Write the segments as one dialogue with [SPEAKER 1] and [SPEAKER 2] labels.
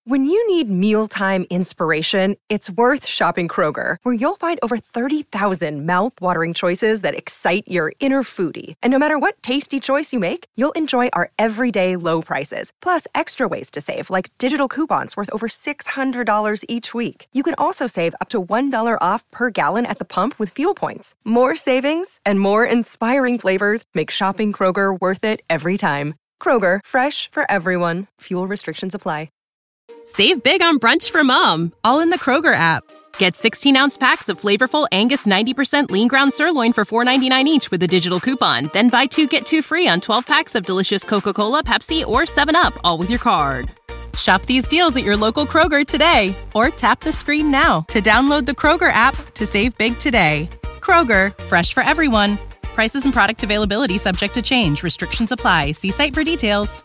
[SPEAKER 1] When you need mealtime inspiration, it's worth shopping Kroger, where you'll find over 30,000 mouth-watering choices that excite your inner foodie. And no matter what tasty choice you make, you'll enjoy our everyday low prices, plus extra ways to save, like digital coupons worth over $600 each week. You can also save up to $1 off per gallon at the pump with fuel points. More savings and more inspiring flavors make shopping Kroger worth it every time. Kroger, fresh for everyone. Fuel restrictions apply.
[SPEAKER 2] Save big on brunch for mom, all in the Kroger app. Get 16-ounce packs of flavorful Angus 90% lean ground sirloin for $4.99 each with a digital coupon. Then buy 2, get 2 free on 12 packs of delicious Coca-Cola, Pepsi, or 7-Up, all with your card. Shop these deals at your local Kroger today, or tap the screen now to download the Kroger app to save big today. Kroger, fresh for everyone. Prices and product availability subject to change. Restrictions apply. See site for details.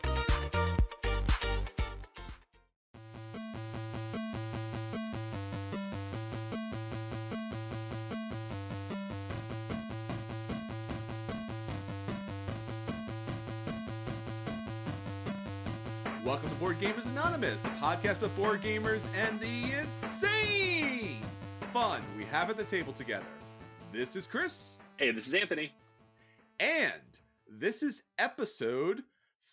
[SPEAKER 3] Welcome to Board Gamers Anonymous, the podcast with board gamers and the insane fun we have at the table together. This is Chris.
[SPEAKER 4] Hey, this is Anthony.
[SPEAKER 3] And this is episode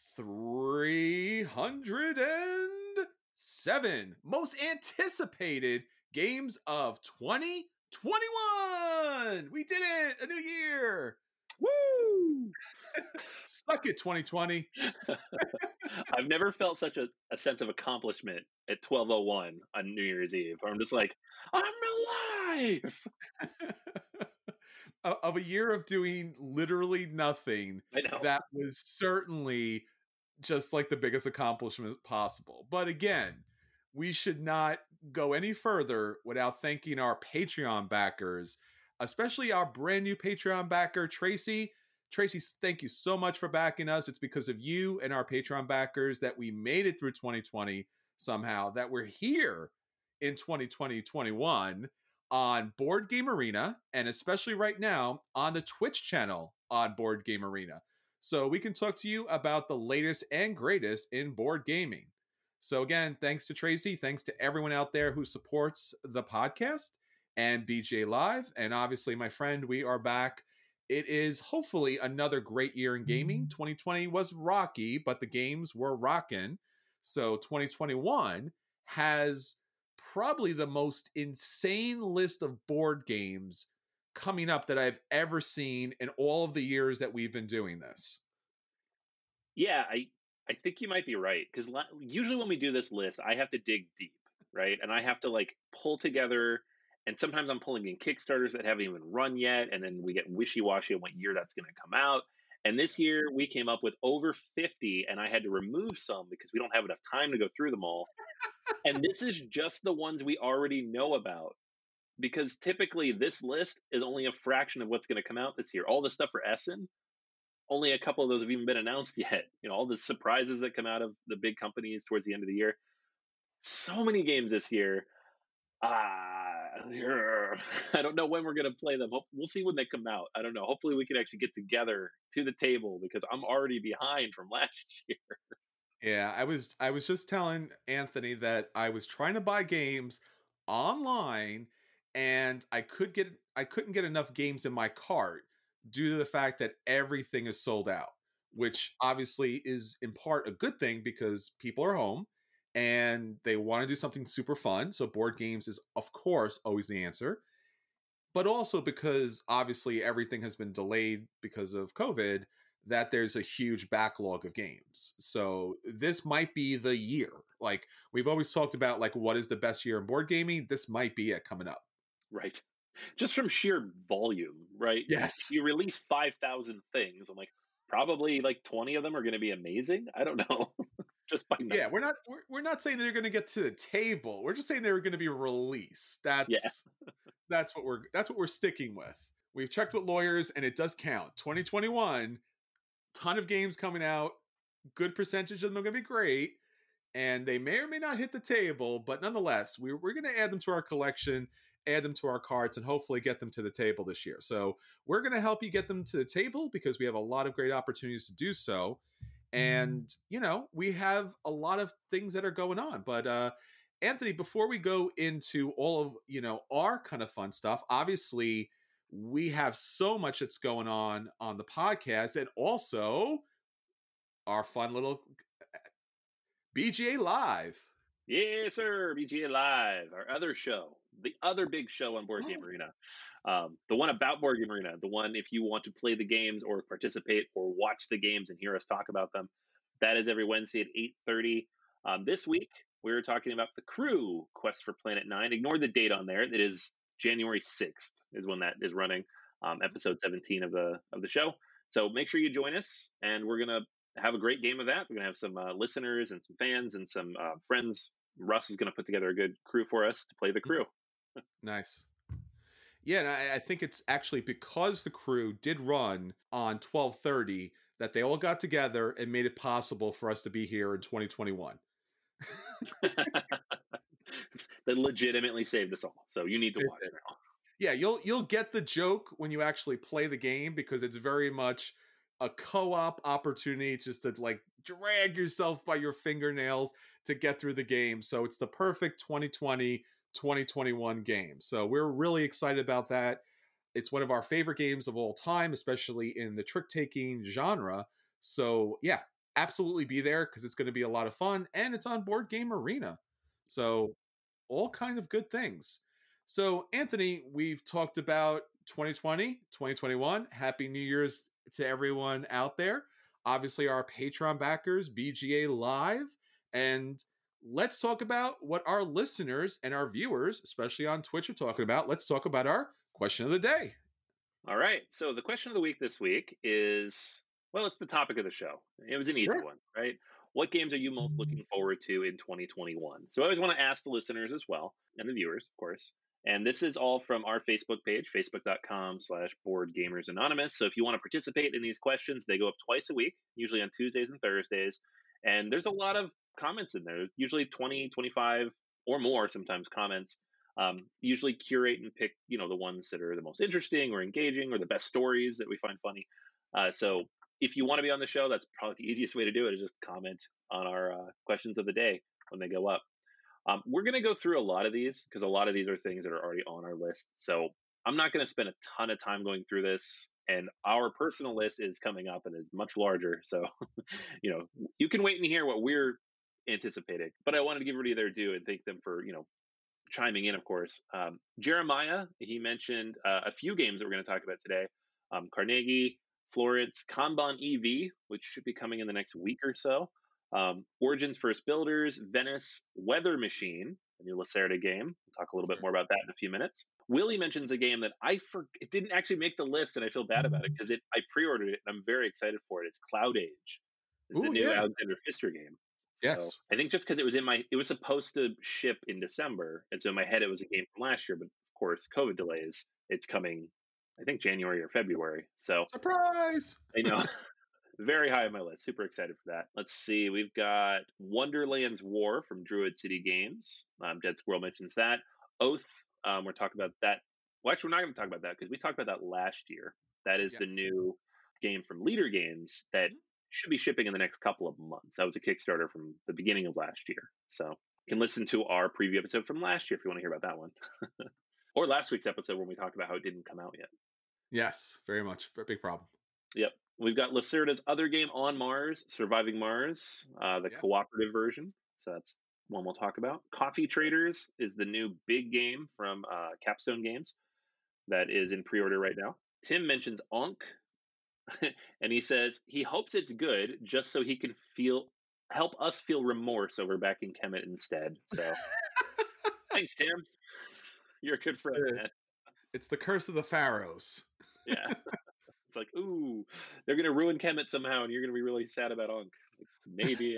[SPEAKER 3] 307. Most anticipated games of 2021. We did it! A new year!
[SPEAKER 4] Woo!
[SPEAKER 3] Suck it, 2020.
[SPEAKER 4] I've never felt such a sense of accomplishment at 12:01 on New Year's Eve. Where I'm just like, I'm alive!
[SPEAKER 3] Of a year of doing literally nothing,
[SPEAKER 4] I know.
[SPEAKER 3] that was certainly just like the biggest accomplishment possible. But again, we should not go any further without thanking our Patreon backers, especially our brand new Patreon backer, Tracy. Tracy, thank you so much for backing us. It's because of you and our Patreon backers that we made it through 2020 somehow, that we're here in 2020-21 on Board Game Arena, and especially right now on the Twitch channel on Board Game Arena. So we can talk to you about the latest and greatest in board gaming. So again, thanks to Tracy, thanks to everyone out there who supports the podcast and BJ Live. And obviously, my friend, we are back. It is hopefully another great year in gaming. 2020 was rocky, but the games were rocking. So 2021 has probably the most insane list of board games coming up that I've ever seen in all of the years that we've been doing this.
[SPEAKER 4] Yeah, I think you might be right. Because usually when we do this list, I have to dig deep, right? And I have to like pull together. And sometimes I'm pulling in Kickstarters that haven't even run yet. And then we get wishy-washy on what year that's going to come out. And this year we came up with over 50, and I had to remove some because we don't have enough time to go through them all. And this is just the ones we already know about, because typically this list is only a fraction of what's going to come out this year. All the stuff for Essen, only a couple of those have even been announced yet. You know, all the surprises that come out of the big companies towards the end of the year. So many games this year. I don't know when we're going to play them. We'll see when they come out. I don't know. Hopefully we can actually get together to the table, because I'm already behind from last year.
[SPEAKER 3] Yeah, I was just telling Anthony that I was trying to buy games online, and I couldn't get enough games in my cart due to the fact that everything is sold out, which obviously is in part a good thing because people are home and they want to do something super fun. So board games is, of course, always the answer. But also because obviously everything has been delayed because of COVID, that there's a huge backlog of games. So this might be the year. Like we've always talked about, like, what is the best year in board gaming? This might be it coming up.
[SPEAKER 4] Right. Just from sheer volume, right?
[SPEAKER 3] Yes.
[SPEAKER 4] If you release 5,000 things, I'm like, probably like 20 of them are going to be amazing. I don't know. Just by
[SPEAKER 3] yeah, we're not saying they're going to get to the table. We're just saying they're going to be released. That's what we're sticking with. We've checked with lawyers, and it does count. 2021, ton of games coming out. Good percentage of them are going to be great, and they may or may not hit the table, but nonetheless, we're going to add them to our collection, add them to our carts, and hopefully get them to the table this year. So we're going to help you get them to the table because we have a lot of great opportunities to do so. And, we have a lot of things that are going on. But Anthony, before we go into all of, our kind of fun stuff, obviously we have so much that's going on the podcast, and also our fun little BGA Live.
[SPEAKER 4] Yes, sir. BGA Live, our other show, the other big show on Board Game Arena. The one about Board Game Arena, the one if you want to play the games or participate or watch the games and hear us talk about them. That is every Wednesday at 8:30. This week, we were talking about The Crew, Quest for Planet 9. Ignore the date on there. It is January 6th is when that is running, episode 17 of the show. So make sure you join us, and we're going to have a great game of that. We're going to have some listeners and some fans and some friends. Russ is going to put together a good crew for us to play The Crew.
[SPEAKER 3] Nice. Yeah, and I think it's actually because The Crew did run on 12/30 that they all got together and made it possible for us to be here in 2021.
[SPEAKER 4] That legitimately saved us all. So you need to watch now.
[SPEAKER 3] Yeah, you'll get the joke when you actually play the game, because it's very much a co-op opportunity just to like drag yourself by your fingernails to get through the game. So it's the perfect 2020-2021 game. So we're really excited about that. It's one of our favorite games of all time, especially in the trick-taking genre. So yeah, absolutely be there, because it's going to be a lot of fun, and it's on Board Game Arena. So all kind of good things. So Anthony, we've talked about 2020, 2021. Happy New Year's to everyone out there. Obviously our Patreon backers, BGA Live. And let's talk about what our listeners and our viewers, especially on Twitch, are talking about. Let's talk about our question of the day.
[SPEAKER 4] All right. So the question of the week this week is, well, it's the topic of the show. It was an easy one, right? What games are you most looking forward to in 2021? So I always want to ask the listeners as well, and the viewers, of course. And this is all from our Facebook page, facebook.com/BoardGamersAnonymous. So if you want to participate in these questions, they go up twice a week, usually on Tuesdays and Thursdays. And there's a lot of comments in there, usually 20, 25 or more sometimes comments. Usually curate and pick, the ones that are the most interesting or engaging or the best stories that we find funny. So if you want to be on the show, that's probably the easiest way to do it, is just comment on our questions of the day when they go up. We're going to go through a lot of these, because a lot of these are things that are already on our list. So I'm not going to spend a ton of time going through this. And our personal list is coming up and is much larger. So, you can wait and hear what we're anticipating. But I wanted to give everybody their due and thank them for, chiming in, of course. Jeremiah, he mentioned a few games that we're going to talk about today. Carnegie, Florence, Kanban EV, which should be coming in the next week or so. Origins First Builders, Venice, Weather Machine, a new Lacerda game. We'll talk a little bit more about that in a few minutes. Willie mentions a game that it didn't actually make the list, and I feel bad about it, because I pre-ordered it and I'm very excited for it. It's Cloud Age. It's the new Alexander Pfister game. So
[SPEAKER 3] Yes.
[SPEAKER 4] I think just because it was supposed to ship in December, and so in my head it was a game from last year, but of course COVID delays. It's coming, I think, January or February. So
[SPEAKER 3] surprise!
[SPEAKER 4] I know. Very high on my list. Super excited for that. Let's see. We've got Wonderland's War from Druid City Games. Dead Squirrel mentions that. Oath. We're talking about that. Well, actually, we're not going to talk about that, because we talked about that last year. That is the new game from Leader Games that should be shipping in the next couple of months. That was a Kickstarter from the beginning of last year. So you can listen to our preview episode from last year if you want to hear about that one. Or last week's episode when we talked about how it didn't come out yet.
[SPEAKER 3] Yes, very much. Big problem.
[SPEAKER 4] Yep. We've got Lacerda's other game, On Mars, Surviving Mars, the cooperative version. So that's one we'll talk about. Coffee Traders is the new big game from Capstone Games that is in pre-order right now. Tim mentions Ankh, and he says he hopes it's good just so he can help us feel remorse over backing Kemet instead. So thanks, Tim. You're a good friend, man.
[SPEAKER 3] It's the curse of the pharaohs.
[SPEAKER 4] Yeah. It's like, ooh, they're going to ruin Kemet somehow, and you're going to be really sad about Ankh. Maybe.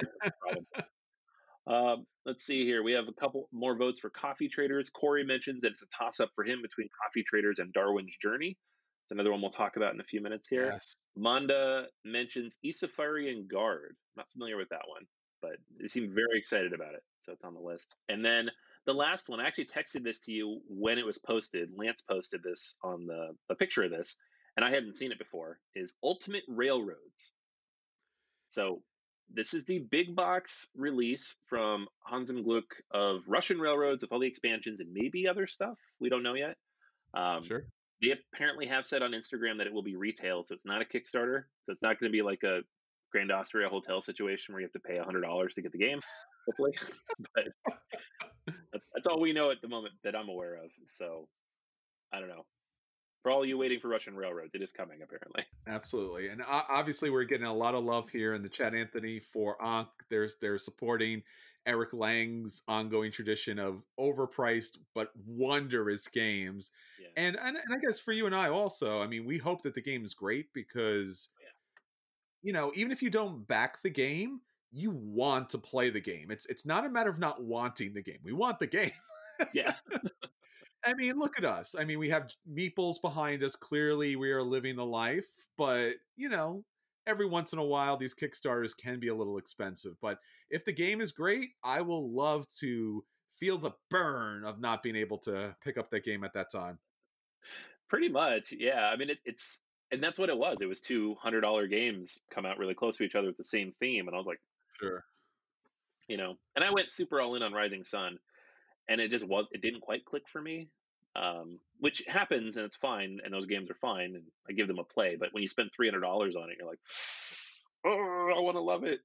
[SPEAKER 4] Let's see here. We have a couple more votes for Coffee Traders. Corey mentions that it's a toss-up for him between Coffee Traders and Darwin's Journey. It's another one we'll talk about in a few minutes here.
[SPEAKER 3] Yes.
[SPEAKER 4] Manda mentions Isafarian Guard. I'm not familiar with that one, but they seem very excited about it, so it's on the list. And then the last one, I actually texted this to you when it was posted. Lance posted this on the picture of this, and I hadn't seen it before, is Ultimate Railroads. So This is the big box release from Hans im Glück of Russian Railroads with all the expansions and maybe other stuff. We don't know yet. Um,
[SPEAKER 3] Sure.
[SPEAKER 4] they apparently have said on Instagram that it will be retail, so it's not a Kickstarter. So it's not going to be like a Grand Austria hotel situation where you have to pay $100 to get the game, hopefully. But that's all we know at the moment that I'm aware of. So I don't know. For all you waiting for Russian Railroads, it is coming apparently.
[SPEAKER 3] Absolutely. And obviously we're getting a lot of love here in the chat, Anthony, for Ankh. They're supporting Eric Lang's ongoing tradition of overpriced but wondrous games.
[SPEAKER 4] Yeah.
[SPEAKER 3] And I guess for you and I also, I mean, we hope that the game is great because, you know, even if you don't back the game, you want to play the game. It's not a matter of not wanting the game. We want the game.
[SPEAKER 4] Yeah.
[SPEAKER 3] I mean, look at us. I mean, we have meeples behind us. Clearly, we are living the life. But, you know, every once in a while, these Kickstarters can be a little expensive. But if the game is great, I will love to feel the burn of not being able to pick up that game at that time.
[SPEAKER 4] Pretty much. Yeah. I mean, it's, and that's what it was. It was two $100 games come out really close to each other with the same theme. And I was like,
[SPEAKER 3] Sure.
[SPEAKER 4] you know, and I went super all in on Rising Sun, and it didn't quite click for me. Which happens and it's fine, and those games are fine, and I give them a play. But when you spend $300 on it, you're like, oh, I want to love it.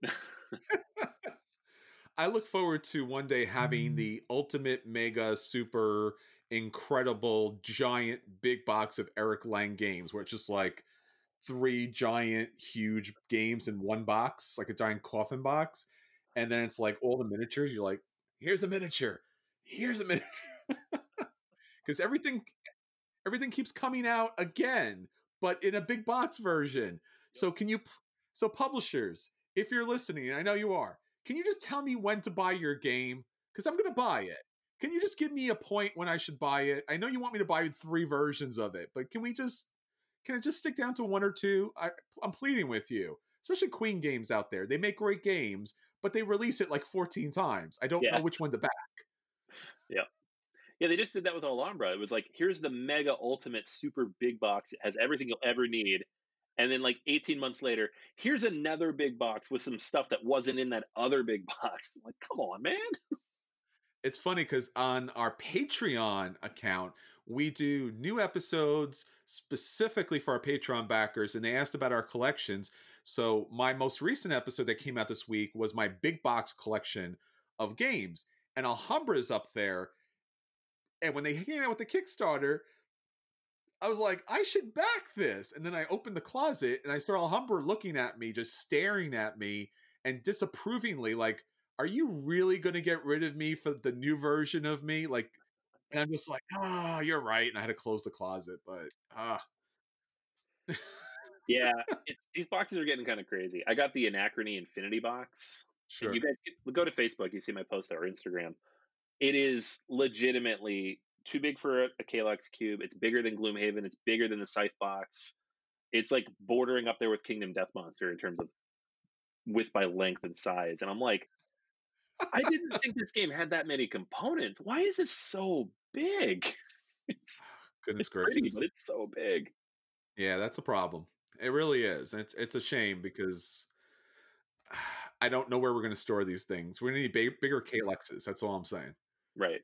[SPEAKER 3] I look forward to one day having the ultimate mega super incredible giant big box of Eric Lang games where it's just like 3 giant huge games in one box, like a giant coffin box. And then it's like all the miniatures. You're like, here's a miniature. Here's a miniature. Because everything keeps coming out again, but in a big box version. So so publishers, if you're listening, and I know you are, can you just tell me when to buy your game? Because I'm going to buy it. Can you just give me a point when I should buy it? I know you want me to buy 3 versions of it, but can it just stick down to 1 or 2? I'm pleading with you, especially Queen Games out there. They make great games, but they release it like 14 times. I don't know which one to back.
[SPEAKER 4] Yeah. Yeah, they just did that with Alhambra. It was like, here's the mega ultimate super big box. It has everything you'll ever need. And then like 18 months later, here's another big box with some stuff that wasn't in that other big box. I'm like, come on, man.
[SPEAKER 3] It's funny because on our Patreon account, we do new episodes specifically for our Patreon backers, and they asked about our collections. So my most recent episode that came out this week was my big box collection of games. And Alhambra's up there. And when they came out with the Kickstarter, I was like, I should back this. And then I opened the closet and I saw Alhambra looking at me, just staring at me and disapprovingly, like, are you really going to get rid of me for the new version of me? Like, and I'm just like, you're right. And I had to close the closet, but
[SPEAKER 4] Yeah, these boxes are getting kind of crazy. I got the Anachrony Infinity box.
[SPEAKER 3] Sure.
[SPEAKER 4] You guys go to Facebook. You see my post or Instagram. It is legitimately too big for a Kalex cube. It's bigger than Gloomhaven. It's bigger than the Scythe box. It's like bordering up there with Kingdom Death Monster in terms of width by length and size. And I'm like, I didn't think this game had that many components. Why is it so big?
[SPEAKER 3] Goodness
[SPEAKER 4] It's pretty,
[SPEAKER 3] gracious.
[SPEAKER 4] but it's so big.
[SPEAKER 3] Yeah, that's a problem. It really is. It's a shame because I don't know where we're going to store these things. We're going to need bigger Kalexes. That's all I'm saying.
[SPEAKER 4] Right.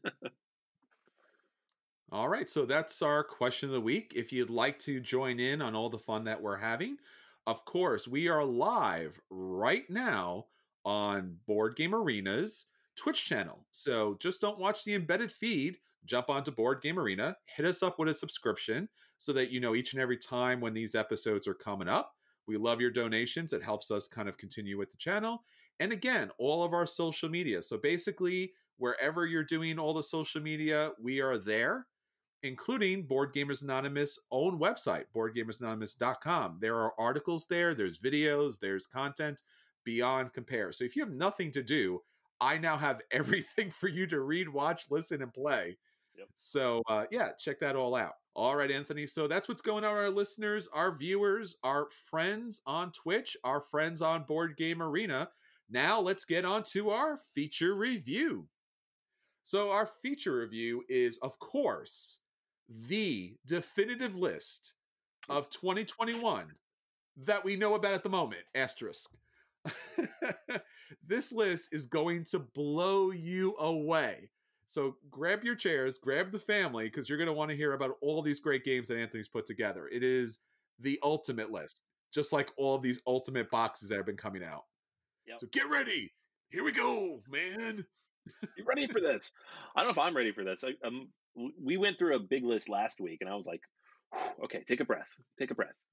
[SPEAKER 3] All right, so that's our question of the week. If you'd like to join in on all the fun that we're having, of course, we are live right now on Board Game Arena's Twitch channel. So just don't watch the embedded feed. Jump onto Board Game Arena, hit us up with a subscription so that you know each and every time when these episodes are coming up. We love your donations. It helps us kind of continue with the channel. And again, all of our social media. So basically, wherever you're doing all the social media, we are there, including Board Gamers Anonymous' own website, boardgamersanonymous.com. There are articles there, there's videos, there's content beyond compare. So if you have nothing to do, I now have everything for you to read, watch, listen, and play.
[SPEAKER 4] Yep.
[SPEAKER 3] So check that all out. All right, Anthony. So that's what's going on, our listeners, our viewers, our friends on Twitch, our friends on Board Game Arena. Now let's get on to our feature review. So our feature review is, of course, the definitive list of 2021 that we know about at the moment, asterisk. This list is going to blow you away. So grab your chairs, grab the family, because you're going to want to hear about all these great games that Anthony's put together. It is the ultimate list, just like all of these ultimate boxes that have been coming out.
[SPEAKER 4] Yep.
[SPEAKER 3] So get ready. Here we go, man.
[SPEAKER 4] You ready for this? I don't know if I'm ready for this. We went through a big list last week, and I was like, okay, take a breath. Take a breath.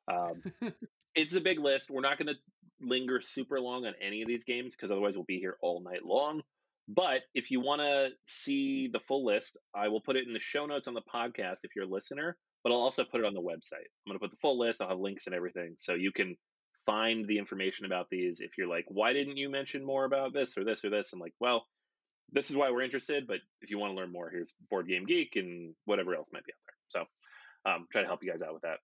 [SPEAKER 4] It's a big list. We're not going to linger super long on any of these games because otherwise we'll be here all night long. But if you want to see the full list, I will put it in the show notes on the podcast if you're a listener, but I'll also put it on the website. I'm going to put the full list. I'll have links and everything. So you can find the information about these. If you're like, why didn't you mention more about this or this or this? I'm like, well, this is why we're interested. But if you want to learn more, here's Board Game Geek and whatever else might be out there. So try to help you guys out with that.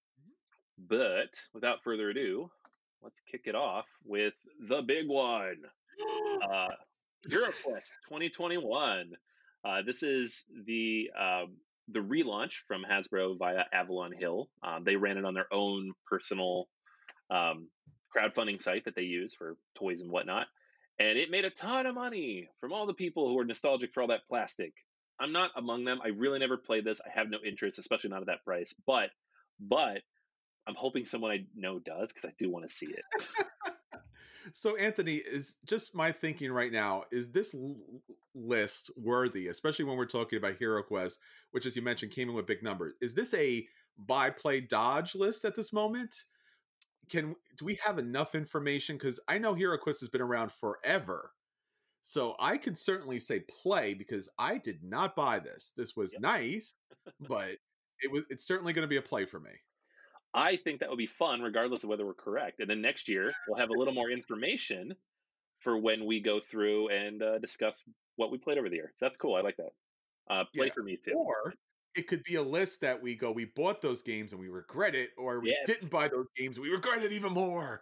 [SPEAKER 4] But without further ado, let's kick it off with the big one. HeroQuest 2021. This is the relaunch from Hasbro via Avalon Hill. They ran it on their own personal crowdfunding site that they use for toys and whatnot. And it made a ton of money from all the people who are nostalgic for all that plastic. I'm not among them. I really never played this. I have no interest, especially not at that price. But I'm hoping someone I know does because I do want to see it.
[SPEAKER 3] So, Anthony, is just my thinking right now, is this list worthy, especially when we're talking about HeroQuest, which, as you mentioned, came in with big numbers? Is this a buy, play, dodge list at this moment? Do we have enough information? Because I know HeroQuest has been around forever. So I could certainly say play because I did not buy this. This was nice, but it's certainly going to be a play for me.
[SPEAKER 4] I think that would be fun, regardless of whether we're correct. And then next year, we'll have a little more information for when we go through and discuss what we played over the year. So that's cool. I like that. Play for me, too.
[SPEAKER 3] Or it could be a list that we bought those games and we regret it, or we didn't buy those games and we regret it even more.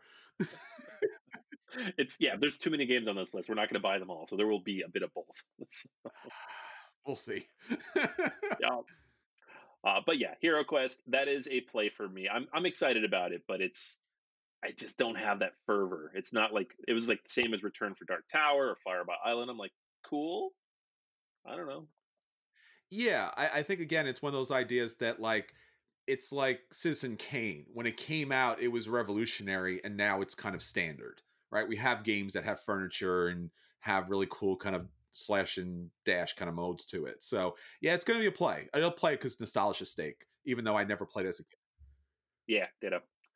[SPEAKER 4] There's too many games on this list. We're not going to buy them all. So there will be a bit of both.
[SPEAKER 3] We'll see.
[SPEAKER 4] Yeah. But yeah, HeroQuest, that is a play for me. I'm excited about it, but I just don't have that fervor. It's not like it was like the same as Return for Dark Tower or Fireball Island. I'm like, cool. I don't know.
[SPEAKER 3] Yeah, I think again, it's one of those ideas that like it's like Citizen Kane. When it came out, it was revolutionary, and now it's kind of standard, right? We have games that have furniture and have really cool kind of slash and dash kind of modes to it. So yeah, it's going to be a play. I'll play it because nostalgia's stake, even though I never played as a kid.
[SPEAKER 4] Yeah, ditto.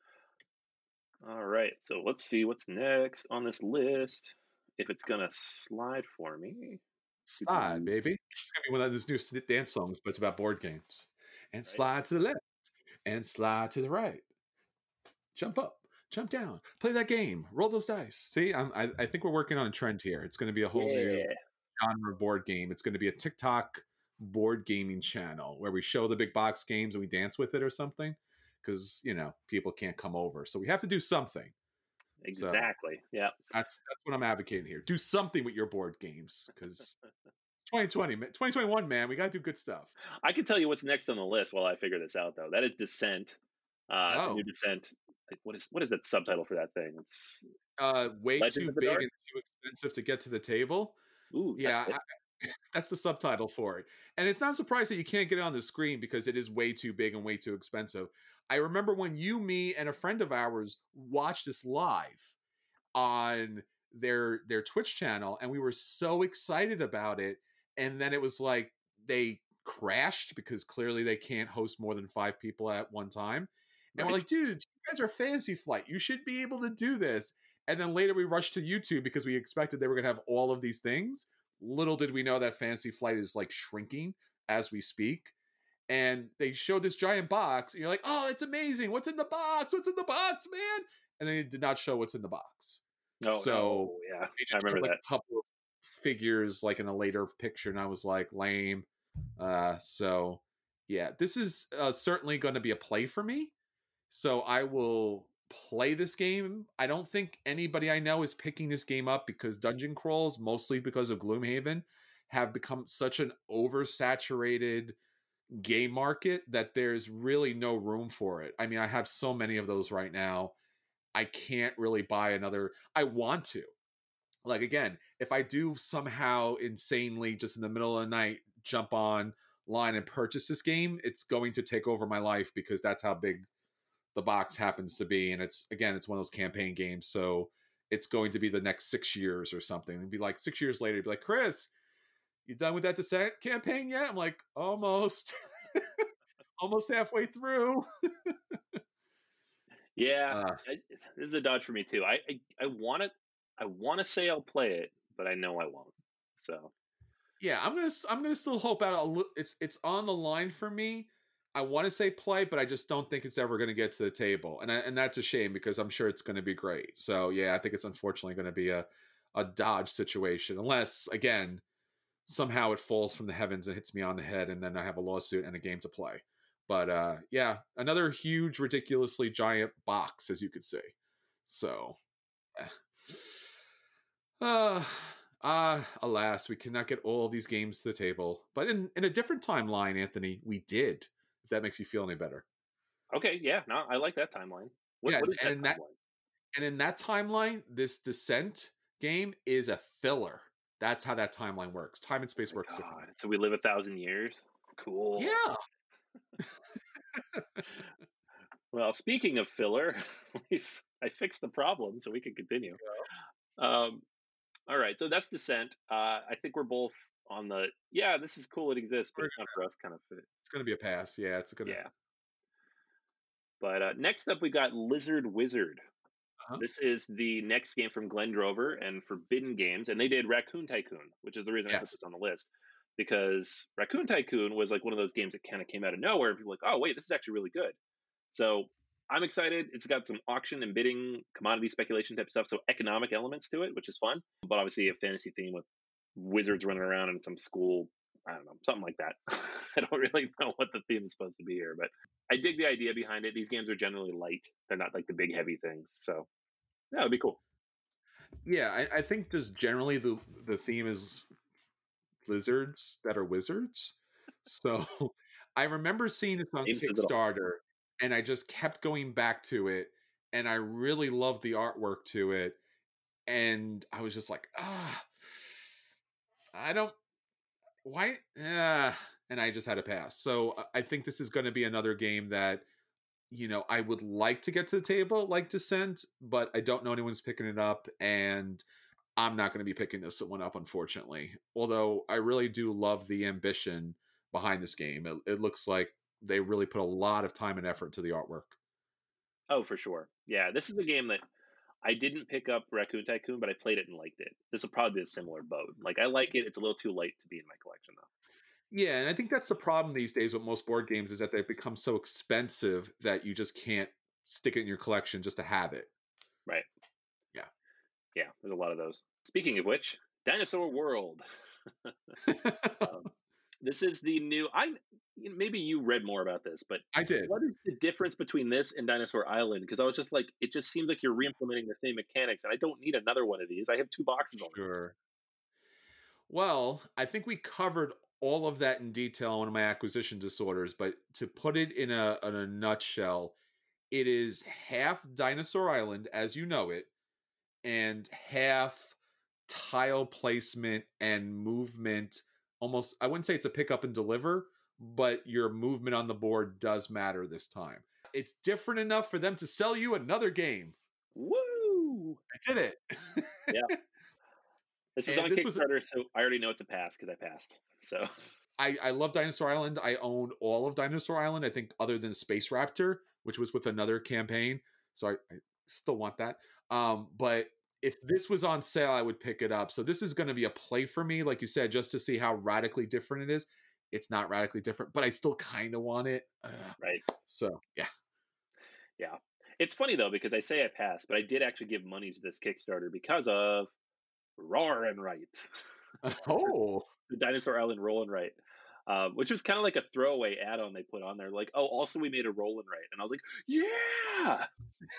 [SPEAKER 4] All right, so let's see what's next on this list. If it's going to slide for me.
[SPEAKER 3] Slide, baby. It's going to be one of those new dance songs, but it's about board games. And slide to the left and slide to the right. Jump up. Jump down. Play that game. Roll those dice. See, I think we're working on a trend here. It's going to be a whole new genre board game. It's going to be a TikTok board gaming channel where we show the big box games and we dance with it or something because people can't come over, so we have to do something.
[SPEAKER 4] Exactly. So yeah,
[SPEAKER 3] that's what I'm advocating here. Do something with your board games because it's 2020, 2021, man. We got to do good stuff.
[SPEAKER 4] I can tell you what's next on the list while I figure this out, though. That is Descent. The new Descent. What is that subtitle for that thing? It's
[SPEAKER 3] way too big and too expensive to get to the table.
[SPEAKER 4] Ooh,
[SPEAKER 3] yeah, that's the subtitle for it. And it's not surprised that you can't get it on the screen because it is way too big and way too expensive. I remember when you, me, and a friend of ours watched this live on their Twitch channel, and we were so excited about it. And then it was like they crashed because clearly they can't host more than 5 people at one time. And we're like, dude, you guys are Fantasy Flight. You should be able to do this. And then later we rushed to YouTube because we expected they were going to have all of these things. Little did we know that Fantasy Flight is like shrinking as we speak. And they showed this giant box. And you're like, oh, it's amazing. What's in the box? What's in the box, man? And they did not show what's in the box.
[SPEAKER 4] Oh,
[SPEAKER 3] so
[SPEAKER 4] no. Yeah, I remember that.
[SPEAKER 3] A couple of figures like in a later picture. And I was like, lame. So yeah, this is certainly going to be a play for me. So I will play this game. I don't think anybody I know is picking this game up because dungeon crawls, mostly because of Gloomhaven, have become such an oversaturated game market that there's really no room for it. I mean, I have so many of those right now. I can't really buy another. I want to. Like, again, if I do somehow insanely just in the middle of the night jump on line and purchase this game, it's going to take over my life because that's how big the box happens to be. And it's one of those campaign games. So it's going to be the next 6 years or something. It'd be like 6 years later, it'd be like, Chris, you done with that Descent campaign yet? I'm like, almost. Almost halfway through.
[SPEAKER 4] Yeah, this is a dodge for me too. I want to say I'll play it, but I know I won't. So
[SPEAKER 3] yeah, I'm gonna still hope out a little. It's on the line for me. I want to say play, but I just don't think it's ever going to get to the table, and that's a shame because I'm sure it's going to be great. So yeah, I think it's unfortunately going to be a dodge situation, unless again somehow it falls from the heavens and hits me on the head, and then I have a lawsuit and a game to play. But yeah, another huge, ridiculously giant box, as you could say. So, alas, we cannot get all of these games to the table. But in a different timeline, Anthony, we did. If that makes you feel any better.
[SPEAKER 4] Okay, yeah, no, I like that timeline. What is that timeline?
[SPEAKER 3] And in that timeline, this Descent game is a filler. That's how that timeline works. Time and space works differently.
[SPEAKER 4] So we live 1,000 years. Cool.
[SPEAKER 3] Yeah.
[SPEAKER 4] Well, speaking of filler, I fixed the problem, so we can continue. All right, so that's Descent. I think we're both on the this is cool. It exists, but it's not for us. Kind of fit.
[SPEAKER 3] It's going to be a pass. Yeah, it's going to.
[SPEAKER 4] Yeah. But next up, we got Lizard Wizard. Uh-huh. This is the next game from Glenn Drover and Forbidden Games, and they did Raccoon Tycoon, which is the reason I put this on the list. Because Raccoon Tycoon was like one of those games that kind of came out of nowhere, and people were like, oh, wait, this is actually really good. So I'm excited. It's got some auction and bidding, commodity speculation type stuff, so economic elements to it, which is fun. But obviously a fantasy theme with wizards running around in some school, I don't know, something like that. I don't really know what the theme is supposed to be here, but I dig the idea behind it. These games are generally light. They're not like the big heavy things. So yeah, it'd be cool.
[SPEAKER 3] Yeah, I think just generally the theme is lizards that are wizards. So I remember seeing this on Kickstarter and I just kept going back to it and I really loved the artwork to it. And I was just like, and I just had to pass. So I think this is going to be another game that, I would like to get to the table like Descent, but I don't know anyone's picking it up and I'm not going to be picking this one up, unfortunately. Although I really do love the ambition behind this game. It looks like they really put a lot of time and effort to the artwork.
[SPEAKER 4] Oh, for sure. Yeah, this is a game that I didn't pick up Raccoon Tycoon, but I played it and liked it. This will probably be a similar boat. Like, I like it. It's a little too light to be in my collection, though.
[SPEAKER 3] Yeah, and I think that's the problem these days with most board games is that they've become so expensive that you just can't stick it in your collection just to have it.
[SPEAKER 4] Right.
[SPEAKER 3] Yeah,
[SPEAKER 4] there's a lot of those. Speaking of which, Dinosaur World. This is the new. Maybe you read more about this, but
[SPEAKER 3] I did.
[SPEAKER 4] What is the difference between this and Dinosaur Island? Because I was just like, it just seems like you're re-implementing the same mechanics, and I don't need another one of these. I have 2 boxes on.
[SPEAKER 3] Sure. Well, I think we covered all of that in detail on one of my acquisition disorders, but to put it in a nutshell, it is half Dinosaur Island as you know it, and half tile placement and movement. Almost, I wouldn't say it's a pick up and deliver, but your movement on the board does matter this time. It's different enough for them to sell you another game.
[SPEAKER 4] Woo!
[SPEAKER 3] I did it.
[SPEAKER 4] Yeah. This was on Kickstarter, so I already know it's a pass because I passed. So
[SPEAKER 3] I love Dinosaur Island. I own all of Dinosaur Island, I think, other than Space Raptor, which was with another campaign. So I still want that. But if this was on sale, I would pick it up. So this is going to be a play for me, like you said, just to see how radically different it is. It's not radically different, but I still kind of want it.
[SPEAKER 4] Right.
[SPEAKER 3] So, yeah.
[SPEAKER 4] Yeah. It's funny, though, because I say I passed, but I did actually give money to this Kickstarter because of Roar and Write.
[SPEAKER 3] Oh.
[SPEAKER 4] The Dinosaur Island Roll and Write. Which was kind of like a throwaway add-on they put on there. Like, oh, also we made a Roll and Write. And I was like, yeah!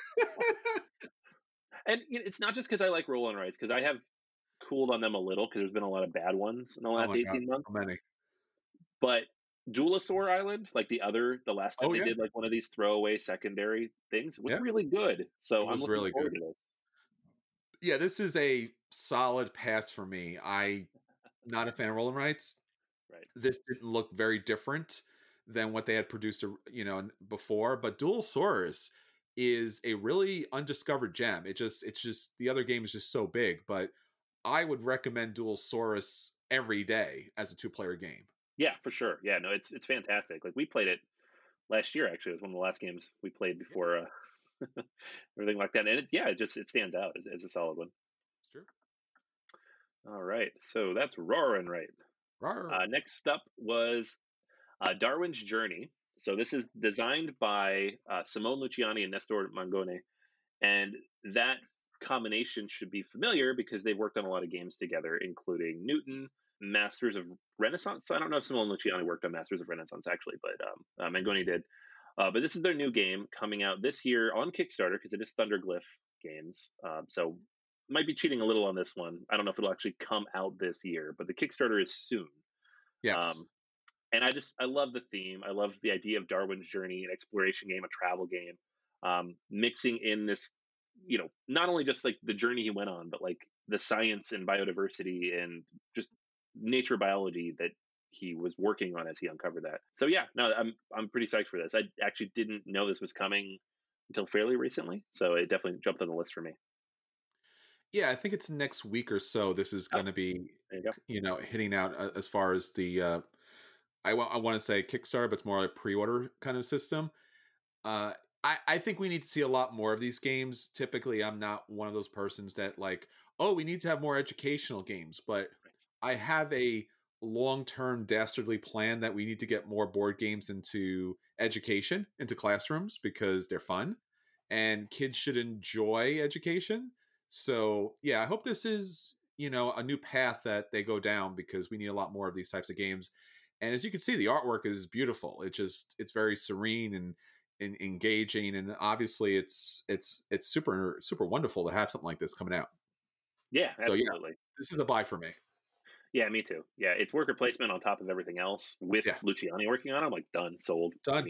[SPEAKER 4] And it's not just because I like Roll and Writes, because I have cooled on them a little, because there's been a lot of bad ones in the last 18 months.
[SPEAKER 3] How many?
[SPEAKER 4] But Duelosaur Island, like the last time
[SPEAKER 3] Oh
[SPEAKER 4] they
[SPEAKER 3] yeah,
[SPEAKER 4] did like one of these throwaway secondary things, was
[SPEAKER 3] yeah,
[SPEAKER 4] really good.
[SPEAKER 3] it
[SPEAKER 4] So I'm
[SPEAKER 3] was
[SPEAKER 4] looking
[SPEAKER 3] really
[SPEAKER 4] forward
[SPEAKER 3] good.
[SPEAKER 4] to this.
[SPEAKER 3] Yeah, this is a solid pass for me. I not a fan of Rolling Rights.
[SPEAKER 4] Right.
[SPEAKER 3] This didn't look very different than what they had produced, before. But Dual Source is a really undiscovered gem. It's just the other game is just so big. But I would recommend Dual Source every day as a 2-player game.
[SPEAKER 4] Yeah, for sure. Yeah, no, it's fantastic. Like we played it last year. Actually, it was one of the last games we played
[SPEAKER 3] Yeah,
[SPEAKER 4] before everything like that. And it stands out as a solid one.
[SPEAKER 3] it's true.
[SPEAKER 4] All right, so that's roaring right.
[SPEAKER 3] Rawr.
[SPEAKER 4] Next up was Darwin's Journey. So this is designed by Simone Luciani and Nestor Mangone, and that combination should be familiar because they've worked on a lot of games together, including Newton, Masters of Renaissance. I don't know if Simone Luciani worked on Masters of Renaissance actually, but Mangoni did. But this is their new game coming out this year on Kickstarter because it is Thunderglyph Games. So might be cheating a little on this one. I don't know if it'll actually come out this year, but the Kickstarter is soon.
[SPEAKER 3] Yes.
[SPEAKER 4] Um, and I love the theme. I love the idea of Darwin's Journey, an exploration game, a travel game, mixing in this, not only just like the journey he went on, but like the science and biodiversity and just nature biology that he was working on as he uncovered that. So yeah, no, I'm pretty psyched for this. I actually didn't know this was coming until fairly recently, so it definitely jumped on the list for me.
[SPEAKER 3] Yeah, I think it's next week or so. This is
[SPEAKER 4] Oh,
[SPEAKER 3] going to be,
[SPEAKER 4] there you go.
[SPEAKER 3] hitting out as far as the I want to say Kickstarter, but it's more like pre-order kind of system. Uh, I think we need to see a lot more of these games. Typically, I'm not one of those persons that like, oh, we need to have more educational games, but I have a long-term dastardly plan that we need to get more board games into education, into classrooms because they're fun and kids should enjoy education. So, yeah, I hope this is, a new path that they go down because we need a lot more of these types of games. And as you can see, the artwork is beautiful. It's very serene and engaging, and obviously it's super super wonderful to have something like this coming out.
[SPEAKER 4] Yeah,
[SPEAKER 3] So yeah,
[SPEAKER 4] absolutely.
[SPEAKER 3] this is a buy for me.
[SPEAKER 4] Yeah, me too. Yeah, it's worker placement on top of everything else with
[SPEAKER 3] Yeah,
[SPEAKER 4] Luciani working on it. I'm like, done, sold.
[SPEAKER 3] done.
[SPEAKER 4] Gimme.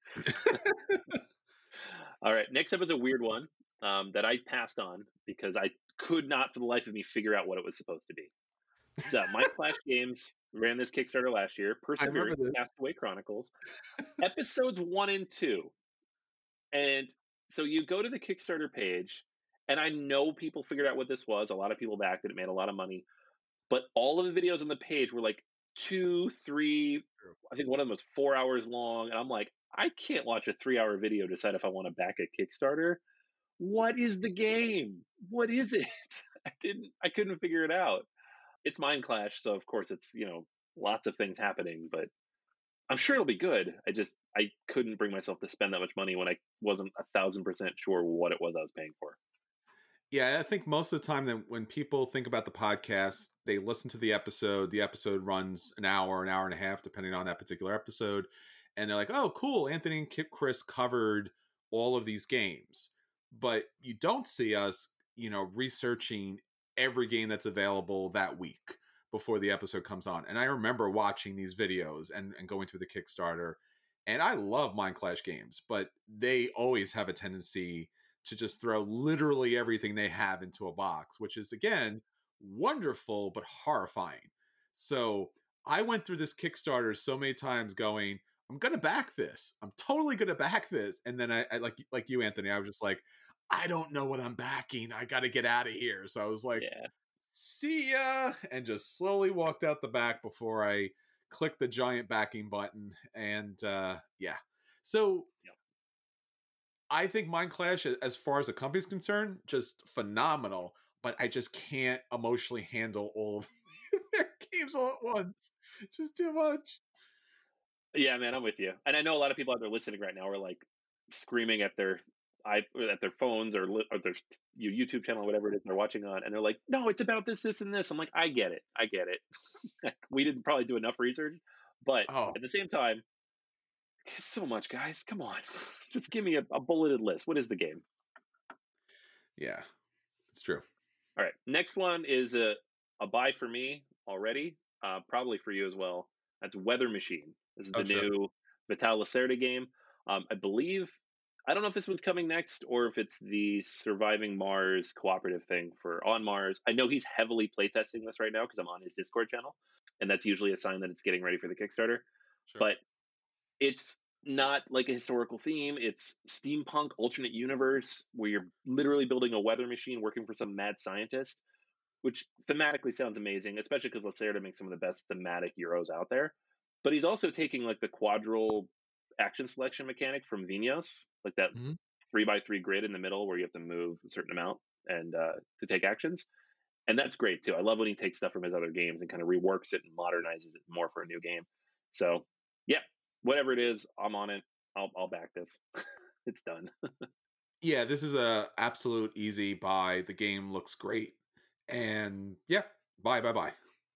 [SPEAKER 4] All right, next up is a weird one that I passed on because I could not for the life of me figure out what it was supposed to be. So, Mind Clash Games ran this Kickstarter last year.
[SPEAKER 3] I remember
[SPEAKER 4] Perseverance
[SPEAKER 3] this.
[SPEAKER 4] Castaway Chronicles, episodes 1 and 2. And so you go to the Kickstarter page, and I know people figured out what this was. A lot of people backed it. It made a lot of money. But all of the videos on the page were like 2, 3, I think one of them was 4 hours long. And I'm like, I can't watch a 3-hour video to decide if I want to back a Kickstarter. What is the game? What is it? I couldn't figure it out. It's Mind Clash, so of course it's, lots of things happening, but I'm sure it'll be good. I couldn't bring myself to spend that much money when I wasn't 1,000% sure what it was I was paying for.
[SPEAKER 3] Yeah, I think most of the time that when people think about the podcast, they listen to the episode. The episode runs an hour and a half, depending on that particular episode. And they're like, oh, cool. Anthony and Chris covered all of these games. But you don't see us, researching every game that's available that week before the episode comes on. And I remember watching these videos and going through the Kickstarter. And I love Mind Clash games, but they always have a tendency to just throw literally everything they have into a box, which is again wonderful but horrifying. So I went through this Kickstarter so many times going, I'm gonna back this. I'm totally gonna back this. And then I like you, Anthony, I was just like, I don't know what I'm backing. I gotta get out of here. So I was like,
[SPEAKER 4] Yeah.
[SPEAKER 3] see ya, and just slowly walked out the back before I clicked the giant backing button. And yeah. So
[SPEAKER 4] Yep.
[SPEAKER 3] I think Mind Clash, as far as the company's concerned, just phenomenal. But I just can't emotionally handle all of their games all at once. It's just too much.
[SPEAKER 4] Yeah, man, I'm with you. And I know a lot of people out there listening right now are like screaming at their phones or their YouTube channel, whatever it is they're watching on, and they're like, "No, it's about this, this, and this." I'm like, I get it. We didn't probably do enough research, but
[SPEAKER 3] Oh,
[SPEAKER 4] at the same time, so much, guys. Come on, just give me a bulleted list. What is the game?
[SPEAKER 3] yeah, it's true.
[SPEAKER 4] All right, next one is a buy for me already, probably for you as well. That's Weather Machine. This is
[SPEAKER 3] Oh,
[SPEAKER 4] the
[SPEAKER 3] sure.
[SPEAKER 4] new Vital Lacerda game. I believe, I don't know if this one's coming next or if it's the Surviving Mars cooperative thing for On Mars. I know he's heavily playtesting this right now because I'm on his Discord channel, and that's usually a sign that it's getting ready for the Kickstarter.
[SPEAKER 3] Sure.
[SPEAKER 4] But it's not like a historical theme. It's steampunk alternate universe where you're literally building a weather machine working for some mad scientist, which thematically sounds amazing, especially because Lacerda makes some of the best thematic Euros out there. But he's also taking like the quadral action selection mechanic from Vinos, like that
[SPEAKER 3] Mhm.
[SPEAKER 4] 3x3 grid in the middle where you have to move a certain amount and to take actions. And that's great too. I love when he takes stuff from his other games and kind of reworks it and modernizes it more for a new game. So yeah, whatever it is, I'm on it. I'll back this. It's done.
[SPEAKER 3] Yeah, this is a absolute easy buy. The game looks great. And yeah, bye.